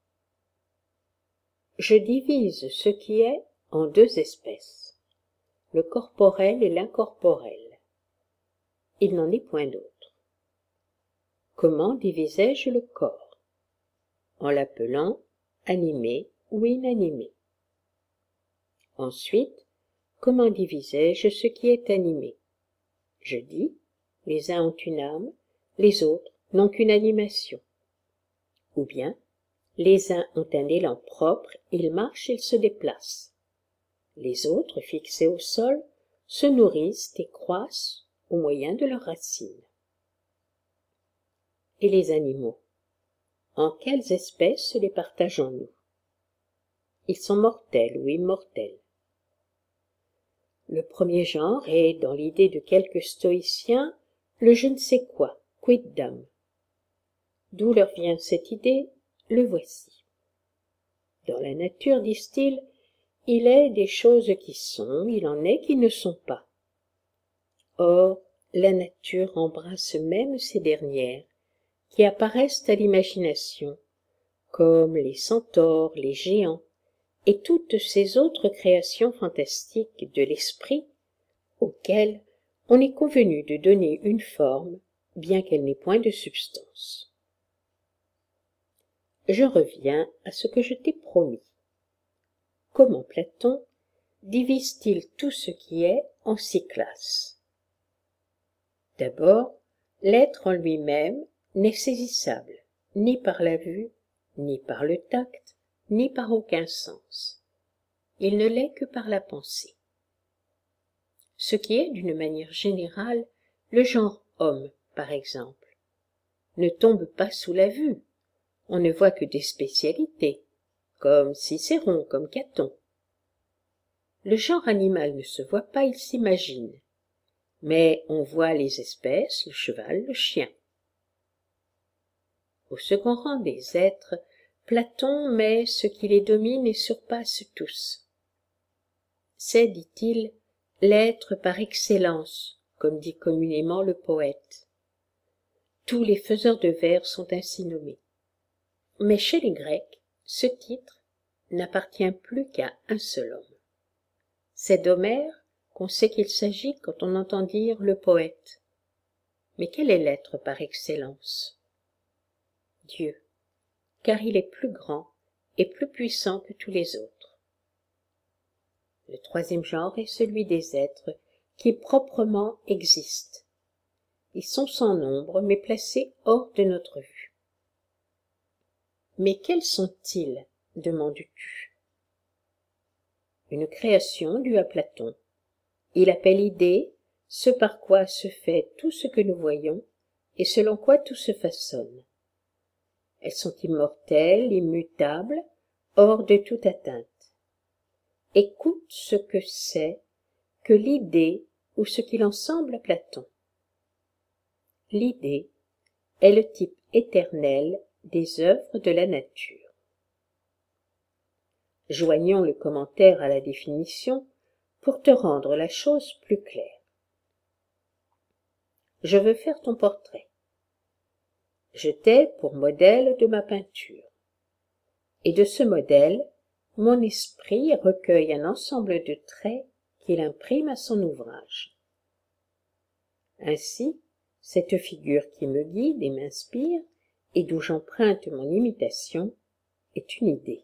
Je divise ce qui est en deux espèces, le corporel et l'incorporel. Il n'en est point d'autre. Comment divisai-je le corps? En l'appelant animé ou inanimé. Ensuite, comment divisai-je ce qui est animé? Je dis, les uns ont une âme, les autres n'ont qu'une animation. Ou bien, les uns ont un élan propre, ils marchent, ils se déplacent. Les autres, fixés au sol, se nourrissent et croissent au moyen de leurs racines. Et les animaux? En quelles espèces les partageons-nous? Ils sont mortels ou immortels. Le premier genre est, dans l'idée de quelques stoïciens, le je ne sais quoi, quidam. D'où leur vient cette idée? Le voici. Dans la nature, disent-ils, il est des choses qui sont, il en est qui ne sont pas. Or, la nature embrasse même ces dernières, qui apparaissent à l'imagination, comme les centaures, les géants, et toutes ces autres créations fantastiques de l'esprit, auxquelles on est convenu de donner une forme, bien qu'elle n'ait point de substance. Je reviens à ce que je t'ai promis. Comment Platon divise-t-il tout ce qui est en six classes? D'abord, l'être en lui-même n'est saisissable, ni par la vue, ni par le tact, ni par aucun sens. Il ne l'est que par la pensée. Ce qui est, d'une manière générale, le genre homme, par exemple, ne tombe pas sous la vue. On ne voit que des spécialités, comme Cicéron, comme Caton. Le genre animal ne se voit pas, il s'imagine. Mais on voit les espèces, le cheval, le chien. Au second rang des êtres, Platon met ce qui les domine et surpasse tous. C'est, dit-il, l'être par excellence, comme dit communément le poète. Tous les faiseurs de vers sont ainsi nommés. Mais chez les Grecs, ce titre n'appartient plus qu'à un seul homme. C'est d'Homère qu'on sait qu'il s'agit quand on entend dire le poète. Mais quel est l'être par excellence? Dieu, car il est plus grand et plus puissant que tous les autres. Le troisième genre est celui des êtres qui proprement existent. Ils sont sans nombre, mais placés hors de notre vue. Mais quels sont-ils, demandes-tu? Une création due à Platon. Il appelle idée ce par quoi se fait tout ce que nous voyons et selon quoi tout se façonne. Elles sont immortelles, immutables, hors de toute atteinte. Écoute ce que c'est que l'idée ou ce qu'il en semble à Platon. L'idée est le type éternel des œuvres de la nature. Joignons le commentaire à la définition pour te rendre la chose plus claire. Je veux faire ton portrait. Je t'ai pour modèle de ma peinture. Et de ce modèle, mon esprit recueille un ensemble de traits qu'il imprime à son ouvrage. Ainsi, cette figure qui me guide et m'inspire, et d'où j'emprunte mon imitation, est une idée.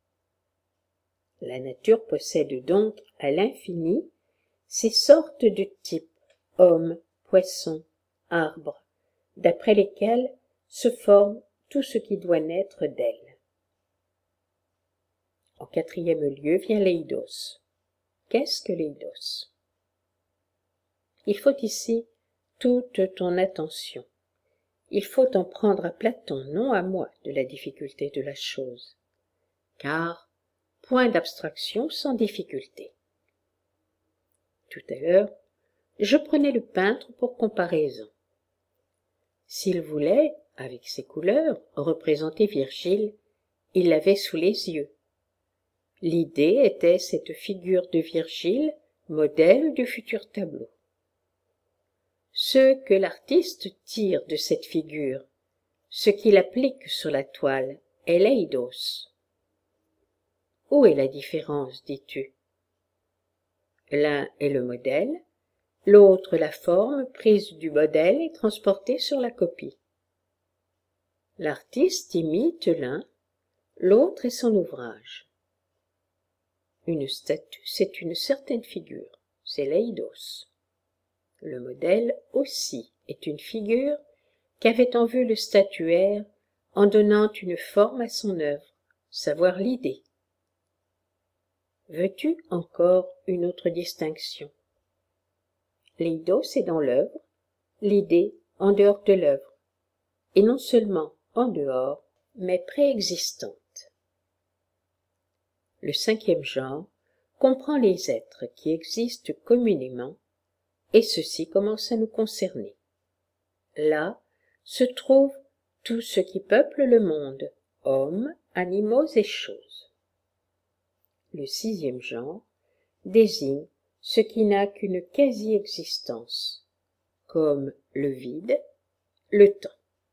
La nature possède donc à l'infini ces sortes de types, hommes, poissons, arbres, d'après lesquels se forme tout ce qui doit naître d'elle. En quatrième lieu vient l'eidos. Qu'est-ce que l'eidos? Il faut ici toute ton attention. Il faut en prendre à Platon, non à moi, de la difficulté de la chose. Car point d'abstraction sans difficulté. Tout à l'heure, je prenais le peintre pour comparaison. S'il voulait, avec ses couleurs, représenter Virgile, il l'avait sous les yeux. L'idée était cette figure de Virgile, modèle du futur tableau. Ce que l'artiste tire de cette figure, ce qu'il applique sur la toile, est l'eidos. Où est la différence, dis-tu? L'un est le modèle, l'autre la forme prise du modèle et transportée sur la copie. L'artiste imite l'un, l'autre est son ouvrage. Une statue, c'est une certaine figure, c'est l'eidos. Le modèle aussi est une figure qu'avait en vue le statuaire en donnant une forme à son œuvre, savoir l'idée. Veux-tu encore une autre distinction? L'eidos est dans l'œuvre, l'idée en dehors de l'œuvre, et non seulement en dehors, mais préexistante. Le cinquième genre comprend les êtres qui existent communément, et ceci commence à nous concerner. Là se trouve tout ce qui peuple le monde, hommes, animaux et choses. Le sixième genre désigne ce qui n'a qu'une quasi-existence, comme le vide, le temps.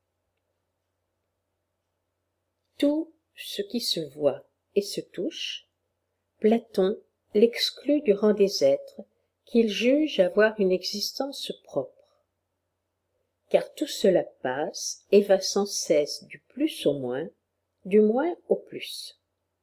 Tout ce qui se voit et se touche, Platon l'exclut du rang des êtres qu'il juge avoir une existence propre. Car tout cela passe et va sans cesse du plus au moins, du moins au plus.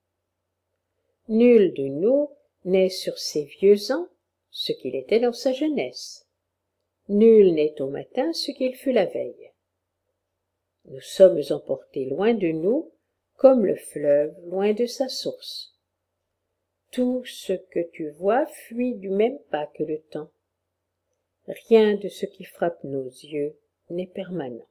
Nul de nous n'est sur ses vieux ans ce qu'il était dans sa jeunesse. Nul n'est au matin ce qu'il fut la veille. Nous sommes emportés loin de nous, comme le fleuve loin de sa source. Tout ce que tu vois fuit du même pas que le temps. Rien de ce qui frappe nos yeux n'est permanent.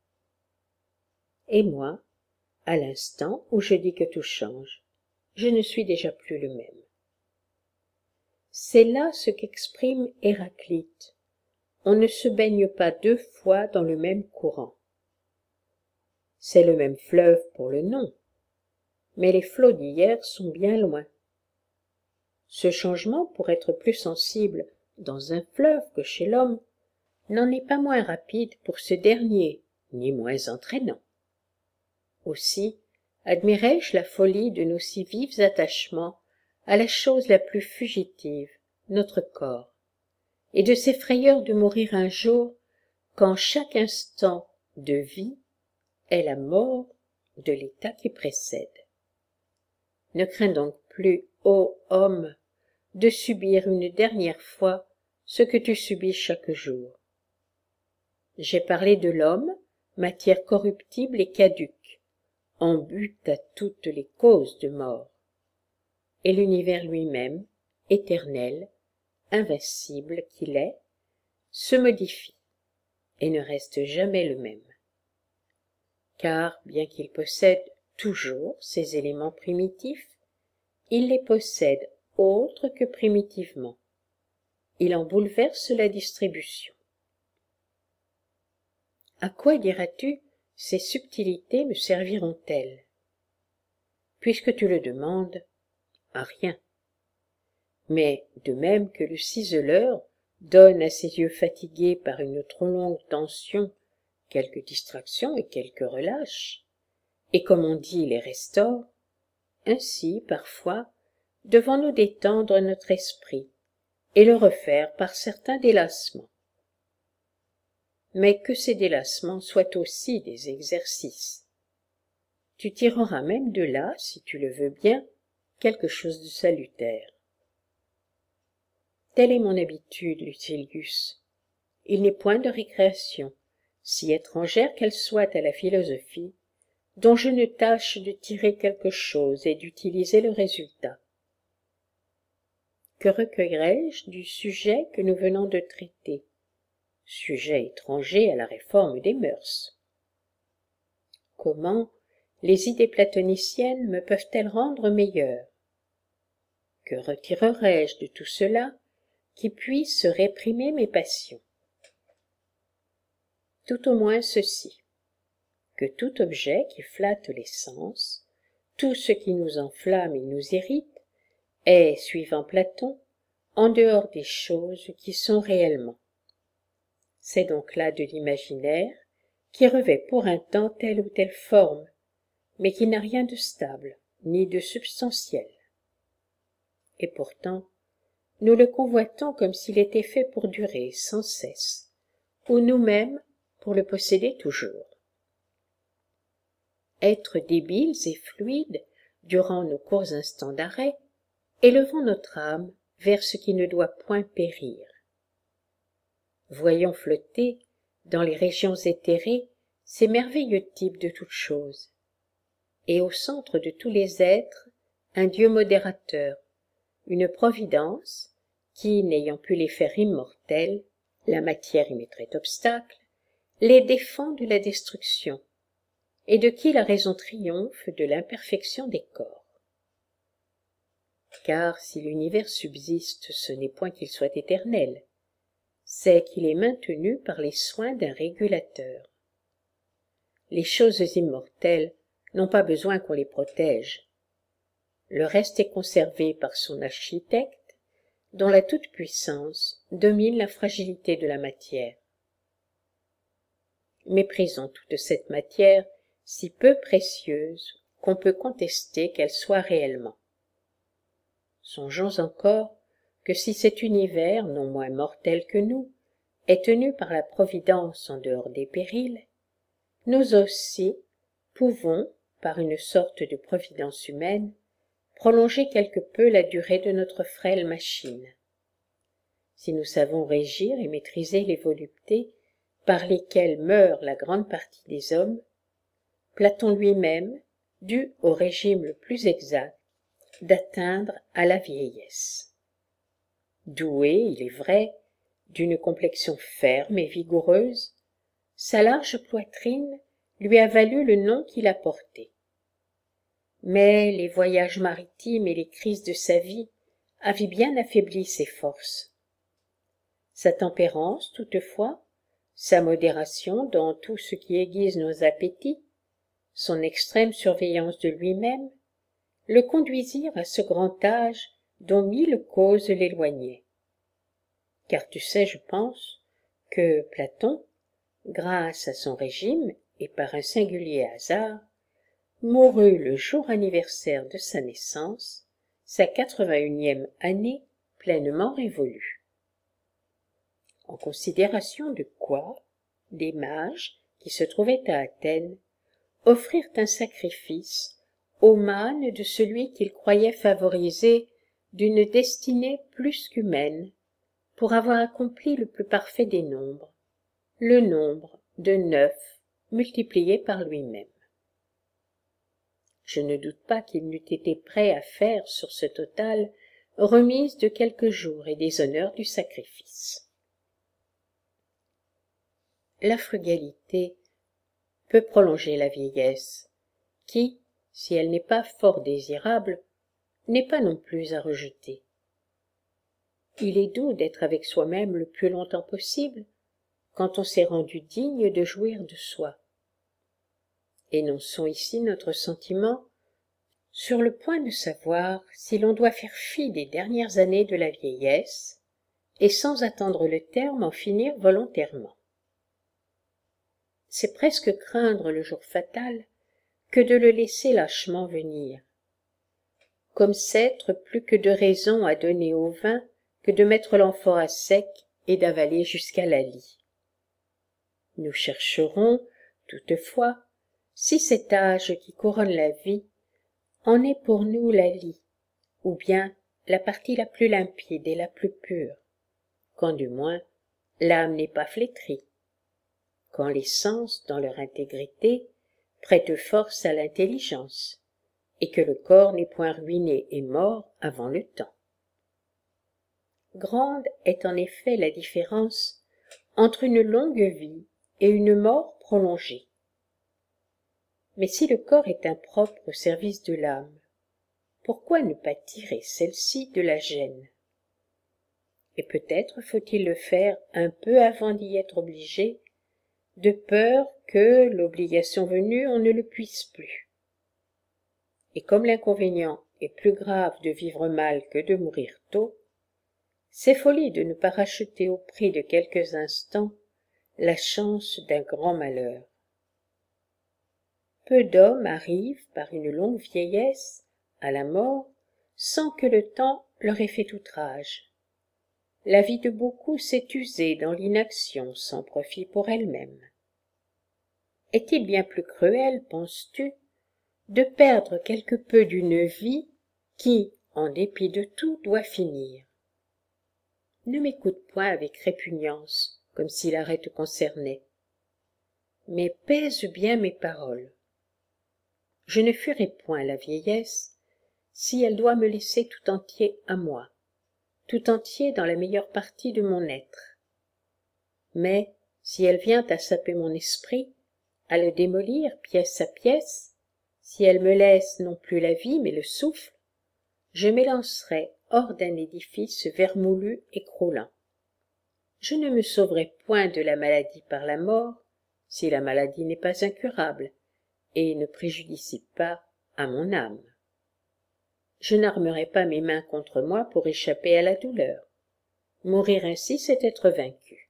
Et moi, à l'instant où je dis que tout change, je ne suis déjà plus le même. C'est là ce qu'exprime Héraclite. On ne se baigne pas deux fois dans le même courant. C'est le même fleuve pour le nom, mais les flots d'hier sont bien loin. Ce changement, pour être plus sensible dans un fleuve que chez l'homme, n'en est pas moins rapide pour ce dernier, ni moins entraînant. Aussi, admirai-je la folie de nos si vifs attachements à la chose la plus fugitive, notre corps, et de ces frayeurs de mourir un jour quand chaque instant de vie est la mort de l'état qui précède. Ne crains donc plus, ô homme, de subir une dernière fois ce que tu subis chaque jour. J'ai parlé de l'homme, matière corruptible et caduque, en but à toutes les causes de mort, et l'univers lui-même, éternel, invincible qu'il est, se modifie et ne reste jamais le même. Car, bien qu'il possède toujours ces éléments primitifs, il les possède autres que primitivement. Il en bouleverse la distribution. À quoi, diras-tu, ces subtilités me serviront-elles? Puisque tu le demandes, à rien. Mais, de même que le ciseleur donne à ses yeux fatigués par une trop longue tension quelques distractions et quelques relâches, et comme on dit les restaure, ainsi, parfois, devons-nous détendre notre esprit et le refaire par certains délassements. Mais que ces délassements soient aussi des exercices. Tu tireras même de là, si tu le veux bien, quelque chose de salutaire. Telle est mon habitude, Lucilius. Il n'est point de récréation, si étrangère qu'elle soit à la philosophie, dont je ne tâche de tirer quelque chose et d'utiliser le résultat. Que recueillerai-je du sujet que nous venons de traiter, sujet étranger à la réforme des mœurs? Comment les idées platoniciennes me peuvent-elles rendre meilleure? Que retirerai-je de tout cela qui puisse réprimer mes passions? Tout au moins ceci, que tout objet qui flatte les sens, tout ce qui nous enflamme et nous irrite, est, suivant Platon, en dehors des choses qui sont réellement. C'est donc là de l'imaginaire qui revêt pour un temps telle ou telle forme, mais qui n'a rien de stable, ni de substantiel. Et pourtant, nous le convoitons comme s'il était fait pour durer sans cesse, ou nous-mêmes pour le posséder toujours. Être débiles et fluides durant nos courts instants d'arrêt, élevons notre âme vers ce qui ne doit point périr. Voyons flotter, dans les régions éthérées, ces merveilleux types de toutes choses, et au centre de tous les êtres, un Dieu modérateur, une providence, qui, n'ayant pu les faire immortels, la matière y mettrait obstacle, les défend de la destruction, et de qui la raison triomphe de l'imperfection des corps. Car si l'univers subsiste, ce n'est point qu'il soit éternel, c'est qu'il est maintenu par les soins d'un régulateur. Les choses immortelles n'ont pas besoin qu'on les protège. Le reste est conservé par son architecte, dont la toute-puissance domine la fragilité de la matière. Méprisons toute cette matière si peu précieuse qu'on peut contester qu'elle soit réellement. Songeons encore que si cet univers, non moins mortel que nous, est tenu par la Providence en dehors des périls, nous aussi pouvons, par une sorte de providence humaine, prolonger quelque peu la durée de notre frêle machine. Si nous savons régir et maîtriser les voluptés par lesquelles meurt la grande partie des hommes, Platon lui-même dut au régime le plus exact d'atteindre à la vieillesse. Doué, il est vrai, d'une complexion ferme et vigoureuse, sa large poitrine lui a valu le nom qu'il a porté. Mais les voyages maritimes et les crises de sa vie avaient bien affaibli ses forces. Sa tempérance, toutefois, sa modération dans tout ce qui aiguise nos appétits, son extrême surveillance de lui-même, le conduisirent à ce grand âge dont mille causes l'éloignaient. Car tu sais, je pense, que Platon, grâce à son régime et par un singulier hasard, mourut le jour anniversaire de sa naissance, sa quatre-vingt-unième année pleinement révolue. En considération de quoi, des mages, qui se trouvaient à Athènes, offrirent un sacrifice au mâne de celui qu'ils croyaient favorisé d'une destinée plus qu'humaine, pour avoir accompli le plus parfait des nombres, le nombre de neuf multiplié par lui-même. Je ne doute pas qu'il n'eût été prêt à faire sur ce total remise de quelques jours et des honneurs du sacrifice. La frugalité peut prolonger la vieillesse, qui, si elle n'est pas fort désirable, n'est pas non plus à rejeter. Il est doux d'être avec soi-même le plus longtemps possible, quand on s'est rendu digne de jouir de soi. Énonçons ici notre sentiment sur le point de savoir si l'on doit faire fi des dernières années de la vieillesse, et sans attendre le terme en finir volontairement. C'est presque craindre le jour fatal que de le laisser lâchement venir, comme s'être plus que de raison à donner au vin que de mettre l'amphore à sec et d'avaler jusqu'à la lie. Nous chercherons, toutefois, si cet âge qui couronne la vie en est pour nous la lie, ou bien la partie la plus limpide et la plus pure, quand du moins l'âme n'est pas flétrie, quand les sens, dans leur intégrité, prêtent force à l'intelligence, et que le corps n'est point ruiné et mort avant le temps. Grande est en effet la différence entre une longue vie et une mort prolongée. Mais si le corps est impropre au service de l'âme, pourquoi ne pas tirer celle-ci de la gêne? Et peut-être faut-il le faire un peu avant d'y être obligé, de peur que, l'obligation venue, on ne le puisse plus. Et comme l'inconvénient est plus grave de vivre mal que de mourir tôt, c'est folie de ne pas racheter au prix de quelques instants la chance d'un grand malheur. Peu d'hommes arrivent, par une longue vieillesse, à la mort, sans que le temps leur ait fait outrage. La vie de beaucoup s'est usée dans l'inaction sans profit pour elle-même. Est-il bien plus cruel, penses-tu, de perdre quelque peu d'une vie qui, en dépit de tout, doit finir? Ne m'écoute point avec répugnance, comme si l'arrêt te concernait, mais pèse bien mes paroles. Je ne fuirai point la vieillesse si elle doit me laisser tout entier à moi, tout entier dans la meilleure partie de mon être. Mais si elle vient à saper mon esprit, à le démolir pièce à pièce, si elle me laisse non plus la vie mais le souffle, je m'élancerai hors d'un édifice vermoulu et croulant. Je ne me sauverai point de la maladie par la mort, si la maladie n'est pas incurable, et ne préjudicie pas à mon âme. Je n'armerai pas mes mains contre moi pour échapper à la douleur. Mourir ainsi, c'est être vaincu.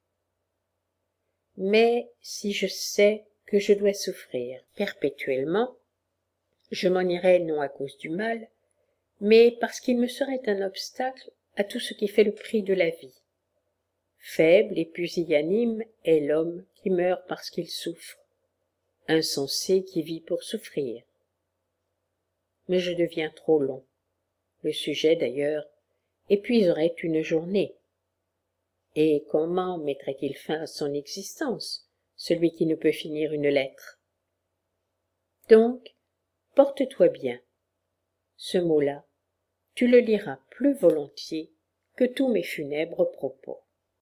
Mais si je sais que je dois souffrir perpétuellement, je m'en irai non à cause du mal, mais parce qu'il me serait un obstacle à tout ce qui fait le prix de la vie. Faible et pusillanime est l'homme qui meurt parce qu'il souffre, insensé qui vit pour souffrir. Mais je deviens trop long. Le sujet, d'ailleurs, épuiserait une journée. Et comment mettrait-il fin à son existence, celui qui ne peut finir une lettre? Donc, porte-toi bien. Ce mot-là, tu le liras plus volontiers que tous mes funèbres propos.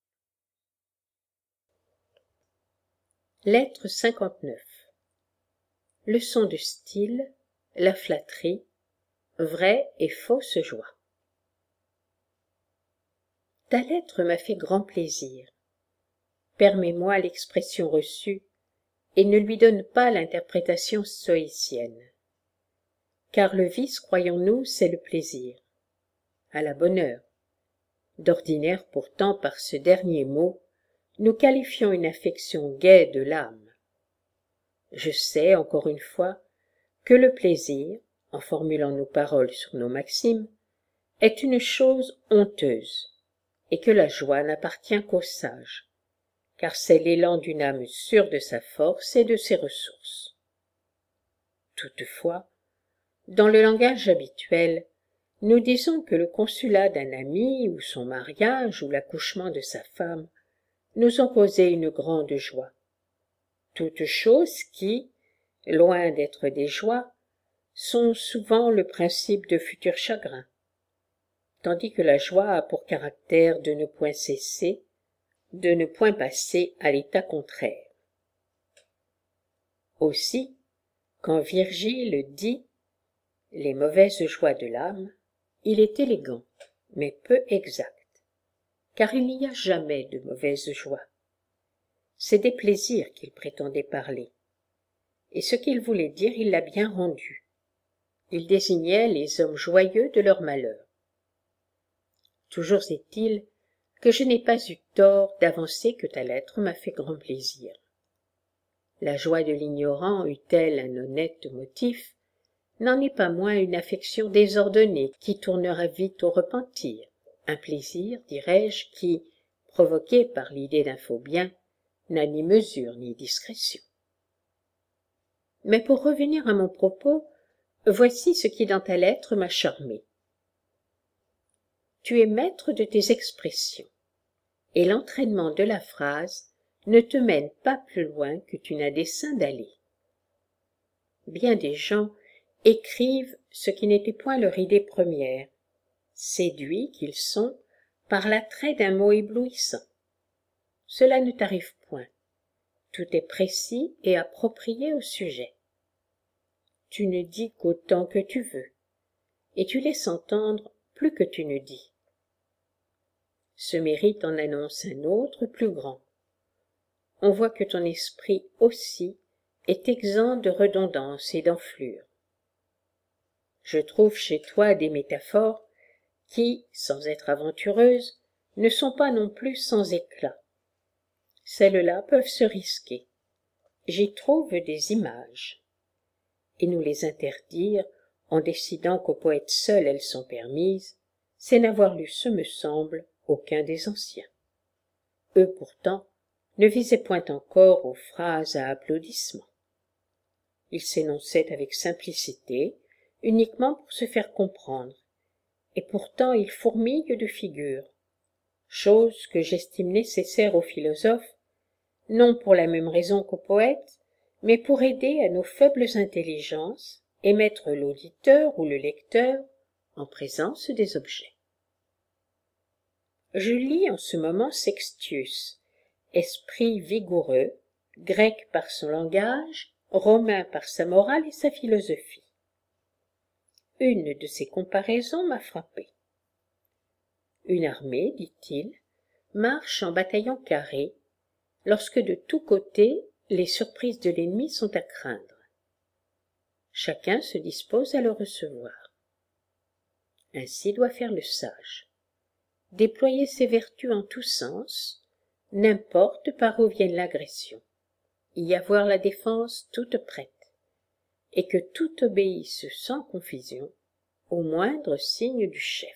Lettre cinquante-neuf. Leçon de style, la flatterie, vraie et fausse joie. Ta lettre m'a fait grand plaisir. Permets-moi l'expression reçue, et ne lui donne pas l'interprétation stoïcienne. Car le vice, croyons-nous, c'est le plaisir. À la bonne heure. D'ordinaire pourtant par ce dernier mot, nous qualifions une affection gaie de l'âme. Je sais, encore une fois, que le plaisir, en formulant nos paroles sur nos maximes, est une chose honteuse, et que la joie n'appartient qu'aux sages, car c'est l'élan d'une âme sûre de sa force et de ses ressources. Toutefois, dans le langage habituel, nous disons que le consulat d'un ami, ou son mariage, ou l'accouchement de sa femme, nous ont causé une grande joie. Toutes choses qui, loin d'être des joies, sont souvent le principe de futurs chagrins, tandis que la joie a pour caractère de ne point cesser, de ne point passer à l'état contraire. Aussi, quand Virgile dit « les mauvaises joies de l'âme », il est élégant, mais peu exact, car il n'y a jamais de mauvaises joies. C'est des plaisirs qu'il prétendait parler, et ce qu'il voulait dire il l'a bien rendu. Il désignait les hommes joyeux de leur malheur. Toujours est-il que je n'ai pas eu tort d'avancer que ta lettre m'a fait grand plaisir. La joie de l'ignorant eût-elle un honnête motif, n'en est pas moins une affection désordonnée qui tournera vite au repentir, un plaisir, dirais-je, qui, provoqué par l'idée d'un faux bien, n'a ni mesure ni discrétion. Mais pour revenir à mon propos, voici ce qui dans ta lettre m'a charmé. Tu es maître de tes expressions, et l'entraînement de la phrase ne te mène pas plus loin que tu n'as dessein d'aller. Bien des gens écrivent ce qui n'était point leur idée première, séduits qu'ils sont par l'attrait d'un mot éblouissant. Cela ne t'arrive point. Tout est précis et approprié au sujet. Tu ne dis qu'autant que tu veux, et tu laisses entendre plus que tu ne dis. Ce mérite en annonce un autre plus grand. On voit que ton esprit aussi est exempt de redondance et d'enflure. Je trouve chez toi des métaphores qui, sans être aventureuses, ne sont pas non plus sans éclat. Celles-là peuvent se risquer. J'y trouve des images. Et nous les interdire, en décidant qu'au poète seul elles sont permises, c'est n'avoir lu, ce me semble, aucun des anciens. Eux pourtant ne visaient point encore aux phrases à applaudissements. Ils s'énonçaient avec simplicité, uniquement pour se faire comprendre, et pourtant ils fourmillent de figures, chose que j'estime nécessaire aux philosophes, non pour la même raison qu'aux poètes, mais pour aider à nos faibles intelligences et mettre l'auditeur ou le lecteur en présence des objets. Je lis en ce moment Sextius, esprit vigoureux, grec par son langage, romain par sa morale et sa philosophie. Une de ces comparaisons m'a frappé. Une armée, dit-il, marche en bataillon carré, lorsque de tous côtés les surprises de l'ennemi sont à craindre. Chacun se dispose à le recevoir. Ainsi doit faire le sage. Déployer ses vertus en tous sens, n'importe par où vienne l'agression, y avoir la défense toute prête, et que tout obéisse sans confusion au moindre signe du chef.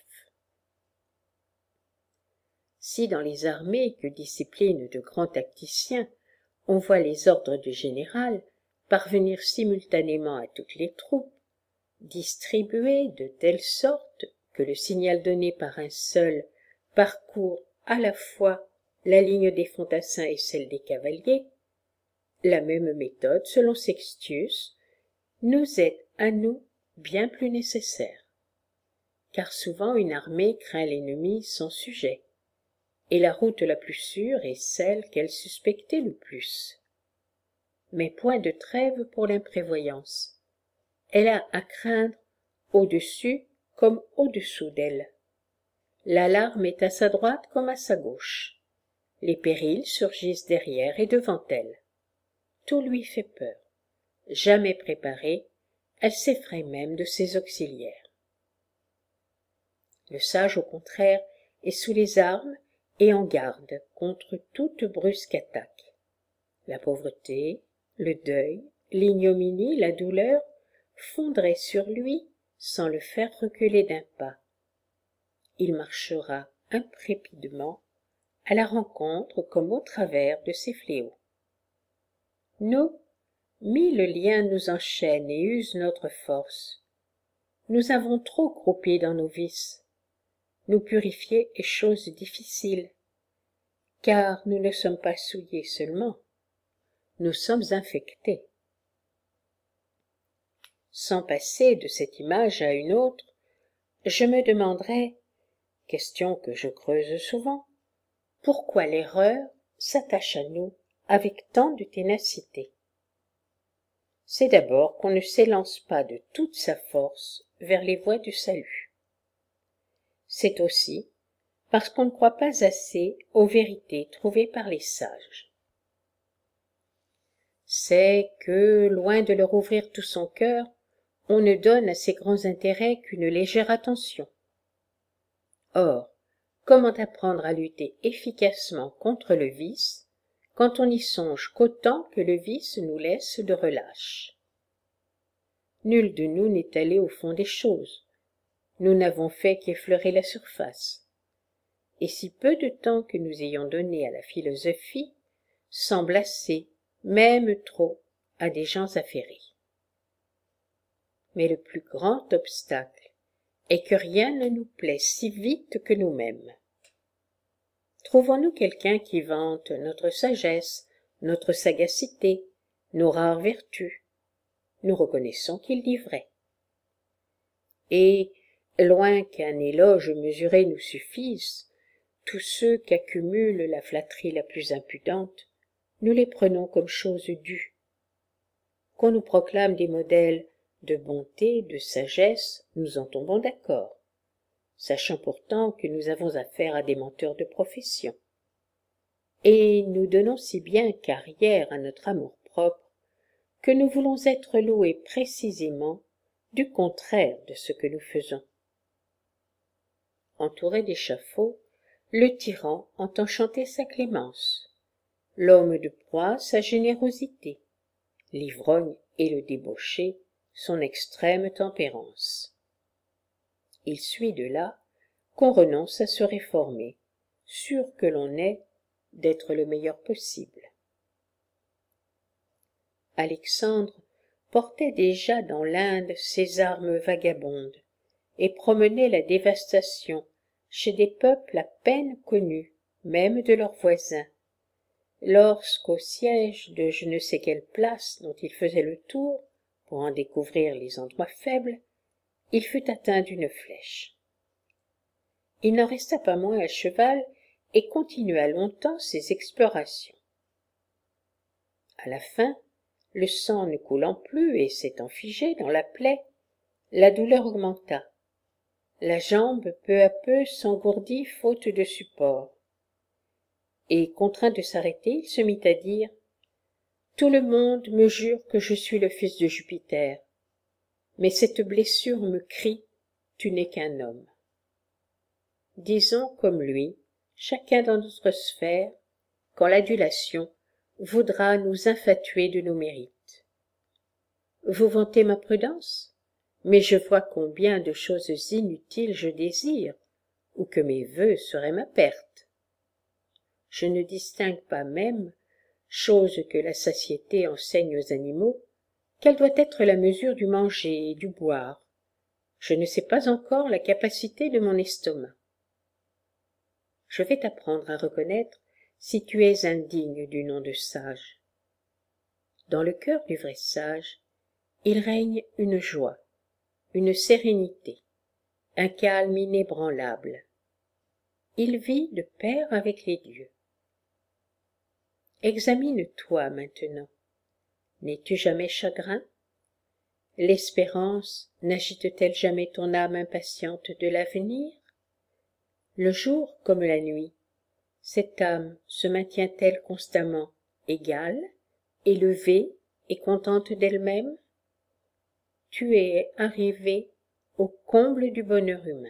Si dans les armées que disciplinent de grands tacticiens, on voit les ordres du général parvenir simultanément à toutes les troupes, distribués de telle sorte que le signal donné par un seul parcourt à la fois la ligne des fantassins et celle des cavaliers, la même méthode, selon Sextius, nous est à nous bien plus nécessaire, car souvent une armée craint l'ennemi sans sujet, et la route la plus sûre est celle qu'elle suspectait le plus. Mais point de trêve pour l'imprévoyance. Elle a à craindre au-dessus comme au-dessous d'elle. L'alarme est à sa droite comme à sa gauche. Les périls surgissent derrière et devant elle. Tout lui fait peur. Jamais préparée, elle s'effraie même de ses auxiliaires. Le sage, au contraire, est sous les armes et en garde contre toute brusque attaque. La pauvreté, le deuil, l'ignominie, la douleur fondrait sur lui sans le faire reculer d'un pas. Il marchera intrépidement à la rencontre comme au travers de ces fléaux. Nous, mille liens nous enchaînent et usent notre force. Nous avons trop croupé dans nos vices. Nous purifier est chose difficile, car nous ne sommes pas souillés seulement, nous sommes infectés. Sans passer de cette image à une autre, je me demanderais, question que je creuse souvent, pourquoi l'erreur s'attache à nous avec tant de ténacité. C'est d'abord qu'on ne s'élance pas de toute sa force vers les voies du salut. C'est aussi parce qu'on ne croit pas assez aux vérités trouvées par les sages. C'est que, loin de leur ouvrir tout son cœur, on ne donne à ces grands intérêts qu'une légère attention. Or, comment apprendre à lutter efficacement contre le vice, quand on n'y songe qu'autant que le vice nous laisse de relâche? Nul de nous n'est allé au fond des choses. Nous n'avons fait qu'effleurer la surface. Et si peu de temps que nous ayons donné à la philosophie semble assez, même trop, à des gens affairés. Mais le plus grand obstacle est que rien ne nous plaît si vite que nous-mêmes. Trouvons-nous quelqu'un qui vante notre sagesse, notre sagacité, nos rares vertus? Nous reconnaissons qu'il dit vrai. Et, loin qu'un éloge mesuré nous suffise, tous ceux qu'accumule la flatterie la plus impudente, nous les prenons comme choses dues. Qu'on nous proclame des modèles de bonté, de sagesse, nous en tombons d'accord, sachant pourtant que nous avons affaire à des menteurs de profession. Et nous donnons si bien carrière à notre amour-propre que nous voulons être loués précisément du contraire de ce que nous faisons. Entouré d'échafauds, le tyran entend chanter sa clémence, l'homme de proie sa générosité, l'ivrogne et le débauché son extrême tempérance. Il suit de là qu'on renonce à se réformer, sûr que l'on est d'être le meilleur possible. Alexandre portait déjà dans l'Inde ses armes vagabondes et promenait la dévastation chez des peuples à peine connus, même de leurs voisins, lorsqu'au siège de je ne sais quelle place dont il faisait le tour pour en découvrir les endroits faibles, il fut atteint d'une flèche. Il n'en resta pas moins à cheval et continua longtemps ses explorations. À la fin, le sang ne coulant plus et s'étant figé dans la plaie, la douleur augmenta. La jambe peu à peu s'engourdit faute de support. Et contraint de s'arrêter, il se mit à dire « Tout le monde me jure que je suis le fils de Jupiter, mais cette blessure me crie « Tu n'es qu'un homme ». Disons comme lui, chacun dans notre sphère, quand l'adulation voudra nous infatuer de nos mérites. Vous vantez ma prudence, mais je vois combien de choses inutiles je désire, ou que mes vœux seraient ma perte. Je ne distingue pas même, chose que la satiété enseigne aux animaux, quelle doit être la mesure du manger et du boire. Je ne sais pas encore la capacité de mon estomac. Je vais t'apprendre à reconnaître si tu es indigne du nom de sage. Dans le cœur du vrai sage, il règne une joie, une sérénité, un calme inébranlable. Il vit de pair avec les dieux. Examine-toi maintenant. N'es-tu jamais chagrin? L'espérance n'agite-t-elle jamais ton âme impatiente de l'avenir? Le jour comme la nuit, cette âme se maintient-elle constamment égale, élevée et contente d'elle-même? Tu es arrivé au comble du bonheur humain.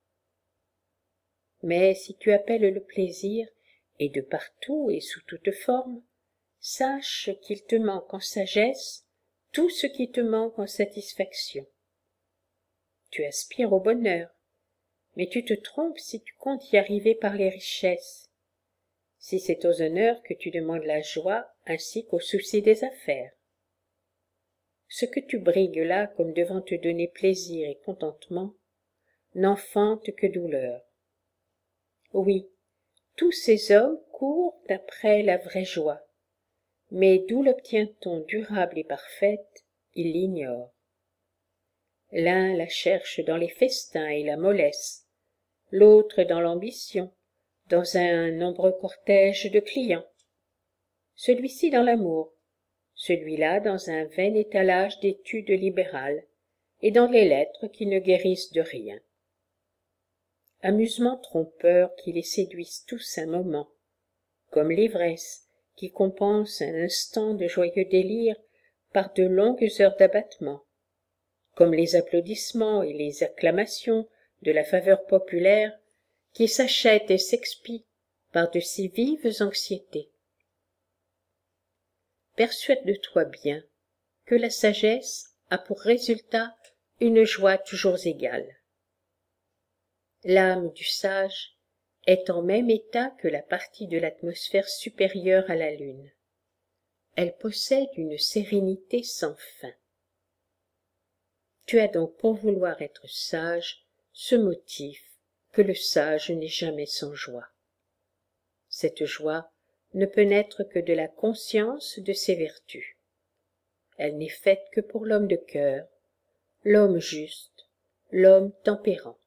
Mais si tu appelles le plaisir, et de partout et sous toute forme, sache qu'il te manque en sagesse tout ce qui te manque en satisfaction. Tu aspires au bonheur, mais tu te trompes si tu comptes y arriver par les richesses, si c'est aux honneurs que tu demandes la joie ainsi qu'aux soucis des affaires. Ce que tu brigues là comme devant te donner plaisir et contentement n'enfante que douleur. Oui, tous ces hommes courent après la vraie joie, mais d'où l'obtient-on durable et parfaite, ils l'ignorent. L'un la cherche dans les festins et la mollesse, l'autre dans l'ambition, dans un nombreux cortège de clients, celui-ci dans l'amour, celui-là dans un vain étalage d'études libérales et dans les lettres qui ne guérissent de rien. Amusements trompeurs qui les séduisent tous un moment, comme l'ivresse qui compense un instant de joyeux délire par de longues heures d'abattement, comme les applaudissements et les acclamations de la faveur populaire qui s'achètent et s'expient par de si vives anxiétés. Persuade-toi bien que la sagesse a pour résultat une joie toujours égale. L'âme du sage est en même état que la partie de l'atmosphère supérieure à la lune. Elle possède une sérénité sans fin. Tu as donc pour vouloir être sage ce motif que le sage n'est jamais sans joie. Cette joie ne peut naître que de la conscience de ses vertus. Elle n'est faite que pour l'homme de cœur, l'homme juste, l'homme tempérant.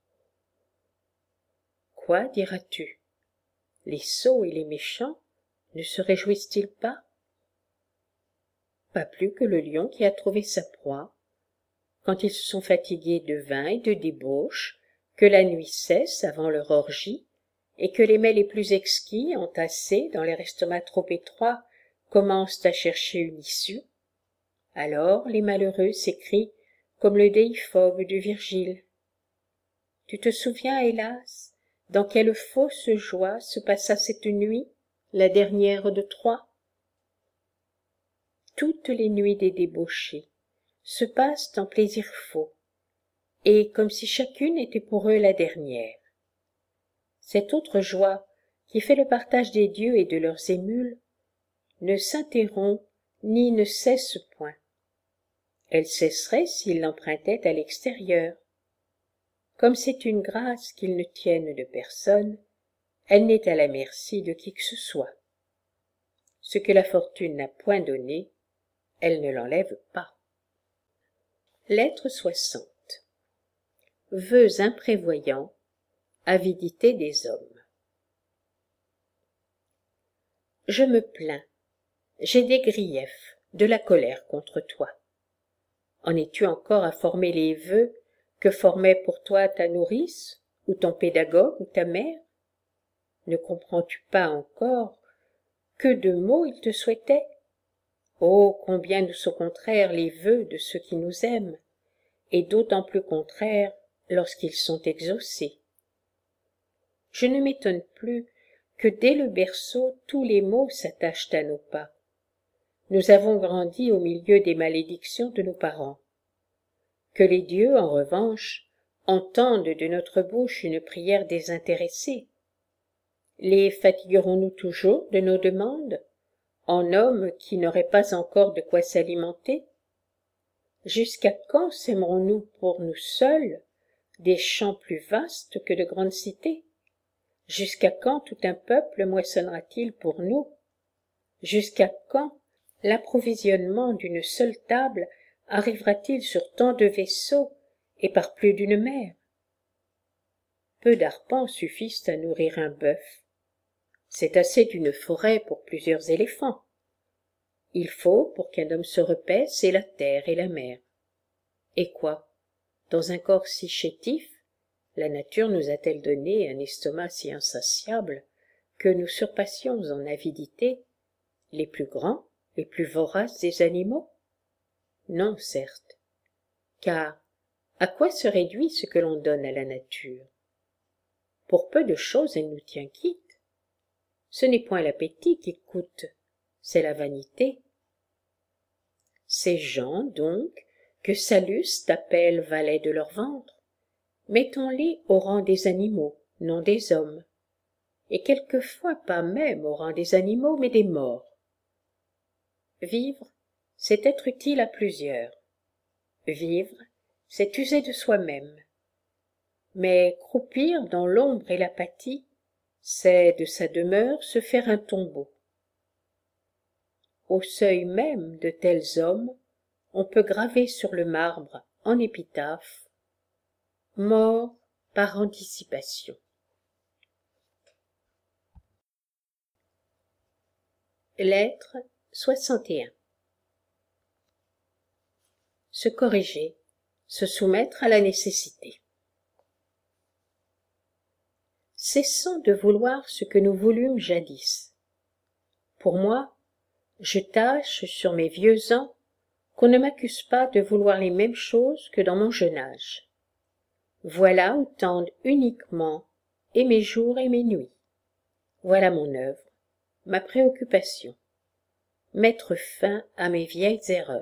Quoi, diras-tu? Les sots et les méchants ne se réjouissent-ils pas? Pas plus que le lion qui a trouvé sa proie, quand ils se sont fatigués de vin et de débauche, que la nuit cesse avant leur orgie, et que les mets les plus exquis, entassés dans leur estomac trop étroit, commencent à chercher une issue. Alors les malheureux s'écrient comme le déiphobe de Virgile. Tu te souviens, hélas, dans quelle fausse joie se passa cette nuit, la dernière de Troie? Toutes les nuits des débauchés se passent en plaisirs faux, et comme si chacune était pour eux la dernière. Cette autre joie, qui fait le partage des dieux et de leurs émules, ne s'interrompt ni ne cesse point. Elle cesserait s'ils l'empruntaient à l'extérieur. Comme c'est une grâce qu'ils ne tiennent de personne, elle n'est à la merci de qui que ce soit. Ce que la fortune n'a point donné, elle ne l'enlève pas. Lettre soixante. Vœux imprévoyants, avidité des hommes. Je me plains, j'ai des griefs, de la colère contre toi. En es-tu encore à former les vœux que formait pour toi ta nourrice, ou ton pédagogue, ou ta mère? Ne comprends-tu pas encore que de maux ils te souhaitaient? Oh, combien nous sont contraires les vœux de ceux qui nous aiment, et d'autant plus contraires lorsqu'ils sont exaucés. Je ne m'étonne plus que dès le berceau tous les maux s'attachent à nos pas. Nous avons grandi au milieu des malédictions de nos parents. Que les dieux, en revanche, entendent de notre bouche une prière désintéressée. Les fatiguerons-nous toujours de nos demandes, en hommes qui n'auraient pas encore de quoi s'alimenter? Jusqu'à quand sèmerons-nous pour nous seuls des champs plus vastes que de grandes cités? Jusqu'à quand tout un peuple moissonnera-t-il pour nous? Jusqu'à quand l'approvisionnement d'une seule table arrivera-t-il sur tant de vaisseaux et par plus d'une mer? Peu d'arpents suffisent à nourrir un bœuf. C'est assez d'une forêt pour plusieurs éléphants. Il faut, pour qu'un homme se repaisse, et la terre et la mer. Et quoi? Dans un corps si chétif, la nature nous a-t-elle donné un estomac si insatiable que nous surpassions en avidité les plus grands, les plus voraces des animaux? Non, certes, car à quoi se réduit ce que l'on donne à la nature? Pour peu de choses elle nous tient quitte. Ce n'est point l'appétit qui coûte, c'est la vanité. Ces gens, donc, que Sallust appelle valets de leur ventre, mettons-les au rang des animaux, non des hommes, et quelquefois pas même au rang des animaux, mais des morts. Vivre, c'est être utile à plusieurs. Vivre, c'est user de soi-même. Mais croupir dans l'ombre et l'apathie, c'est de sa demeure se faire un tombeau. Au seuil même de tels hommes, on peut graver sur le marbre, en épitaphe, « Mort par anticipation ». Lettre soixante et un. Se corriger, se soumettre à la nécessité. Cessons de vouloir ce que nous voulûmes jadis. Pour moi, je tâche sur mes vieux ans qu'on ne m'accuse pas de vouloir les mêmes choses que dans mon jeune âge. Voilà où tendent uniquement et mes jours et mes nuits. Voilà mon œuvre, ma préoccupation. Mettre fin à mes vieilles erreurs.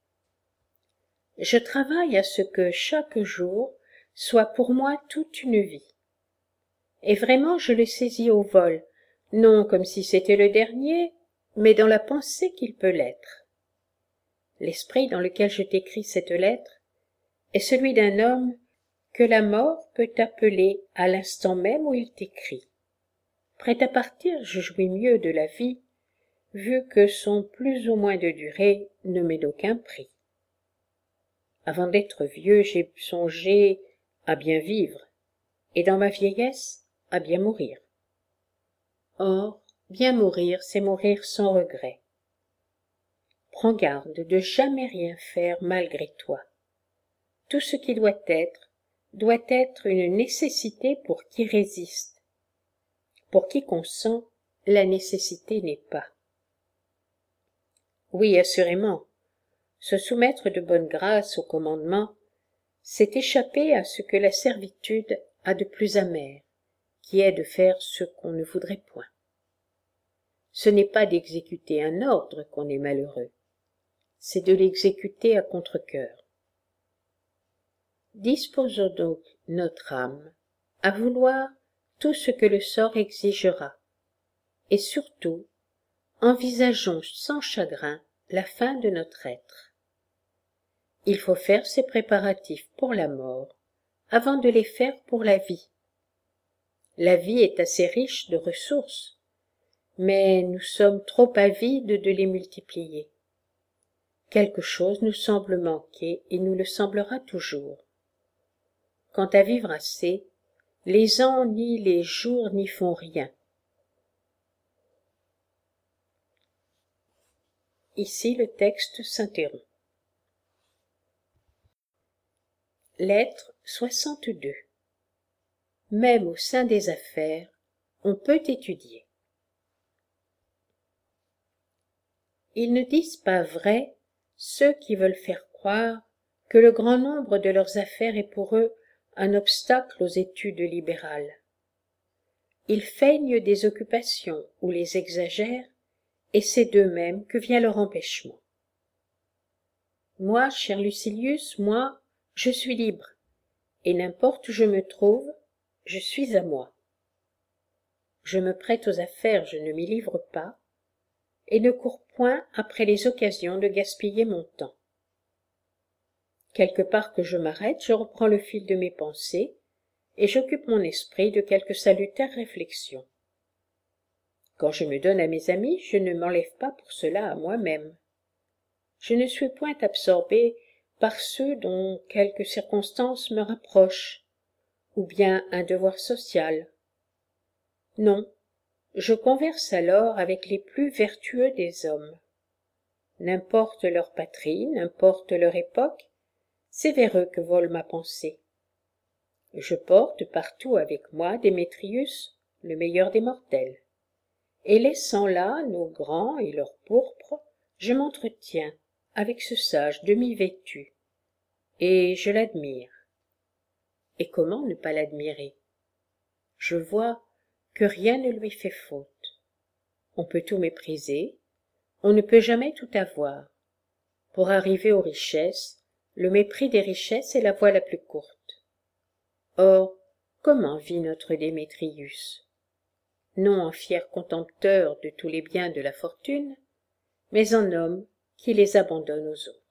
Je travaille à ce que chaque jour soit pour moi toute une vie. Et vraiment je le saisis au vol, non comme si c'était le dernier, mais dans la pensée qu'il peut l'être. L'esprit dans lequel je t'écris cette lettre est celui d'un homme que la mort peut appeler à l'instant même où il t'écrit. Prêt à partir, je jouis mieux de la vie, vu que son plus ou moins de durée ne m'est d'aucun prix. Avant d'être vieux, j'ai songé à bien vivre, et dans ma vieillesse, à bien mourir. Or, bien mourir, c'est mourir sans regret. Prends garde de jamais rien faire malgré toi. Tout ce qui doit être, doit être une nécessité pour qui résiste. Pour qui consent, la nécessité n'est pas. Oui, assurément, se soumettre de bonne grâce au commandement, c'est échapper à ce que la servitude a de plus amer, qui est de faire ce qu'on ne voudrait point. Ce n'est pas d'exécuter un ordre qu'on est malheureux, c'est de l'exécuter à contre-cœur. Disposons donc notre âme à vouloir tout ce que le sort exigera, et surtout, envisageons sans chagrin la fin de notre être. Il faut faire ses préparatifs pour la mort avant de les faire pour la vie. La vie est assez riche de ressources, mais nous sommes trop avides de les multiplier. Quelque chose nous semble manquer et nous le semblera toujours. Quant à vivre assez, les ans ni les jours n'y font rien. Ici le texte s'interrompt. Lettre soixante-deux. Même au sein des affaires, on peut étudier. Ils ne disent pas vrai ceux qui veulent faire croire que le grand nombre de leurs affaires est pour eux un obstacle aux études libérales. Ils feignent des occupations ou les exagèrent, et c'est d'eux-mêmes que vient leur empêchement. Moi, cher Lucilius, moi, je suis libre, et n'importe où je me trouve, je suis à moi. Je me prête aux affaires, je ne m'y livre pas, et ne cours point après les occasions de gaspiller mon temps. Quelque part que je m'arrête, je reprends le fil de mes pensées, et j'occupe mon esprit de quelque salutaire réflexion. Quand je me donne à mes amis, je ne m'enlève pas pour cela à moi-même. Je ne suis point absorbé par ceux dont quelque circonstance me rapproche, ou bien un devoir social. Non, je converse alors avec les plus vertueux des hommes. N'importe leur patrie, n'importe leur époque, c'est vers eux que vole ma pensée. Je porte partout avec moi Démétrius, le meilleur des mortels. Et laissant là nos grands et leur pourpre, je m'entretiens avec ce sage demi-vêtu, et je l'admire. Et comment ne pas l'admirer? Je vois que rien ne lui fait faute. On peut tout mépriser, on ne peut jamais tout avoir. Pour arriver aux richesses, le mépris des richesses est la voie la plus courte. Or, comment vit notre Démétrius? Non en fier contempteur de tous les biens de la fortune, mais en homme qui les abandonne aux autres.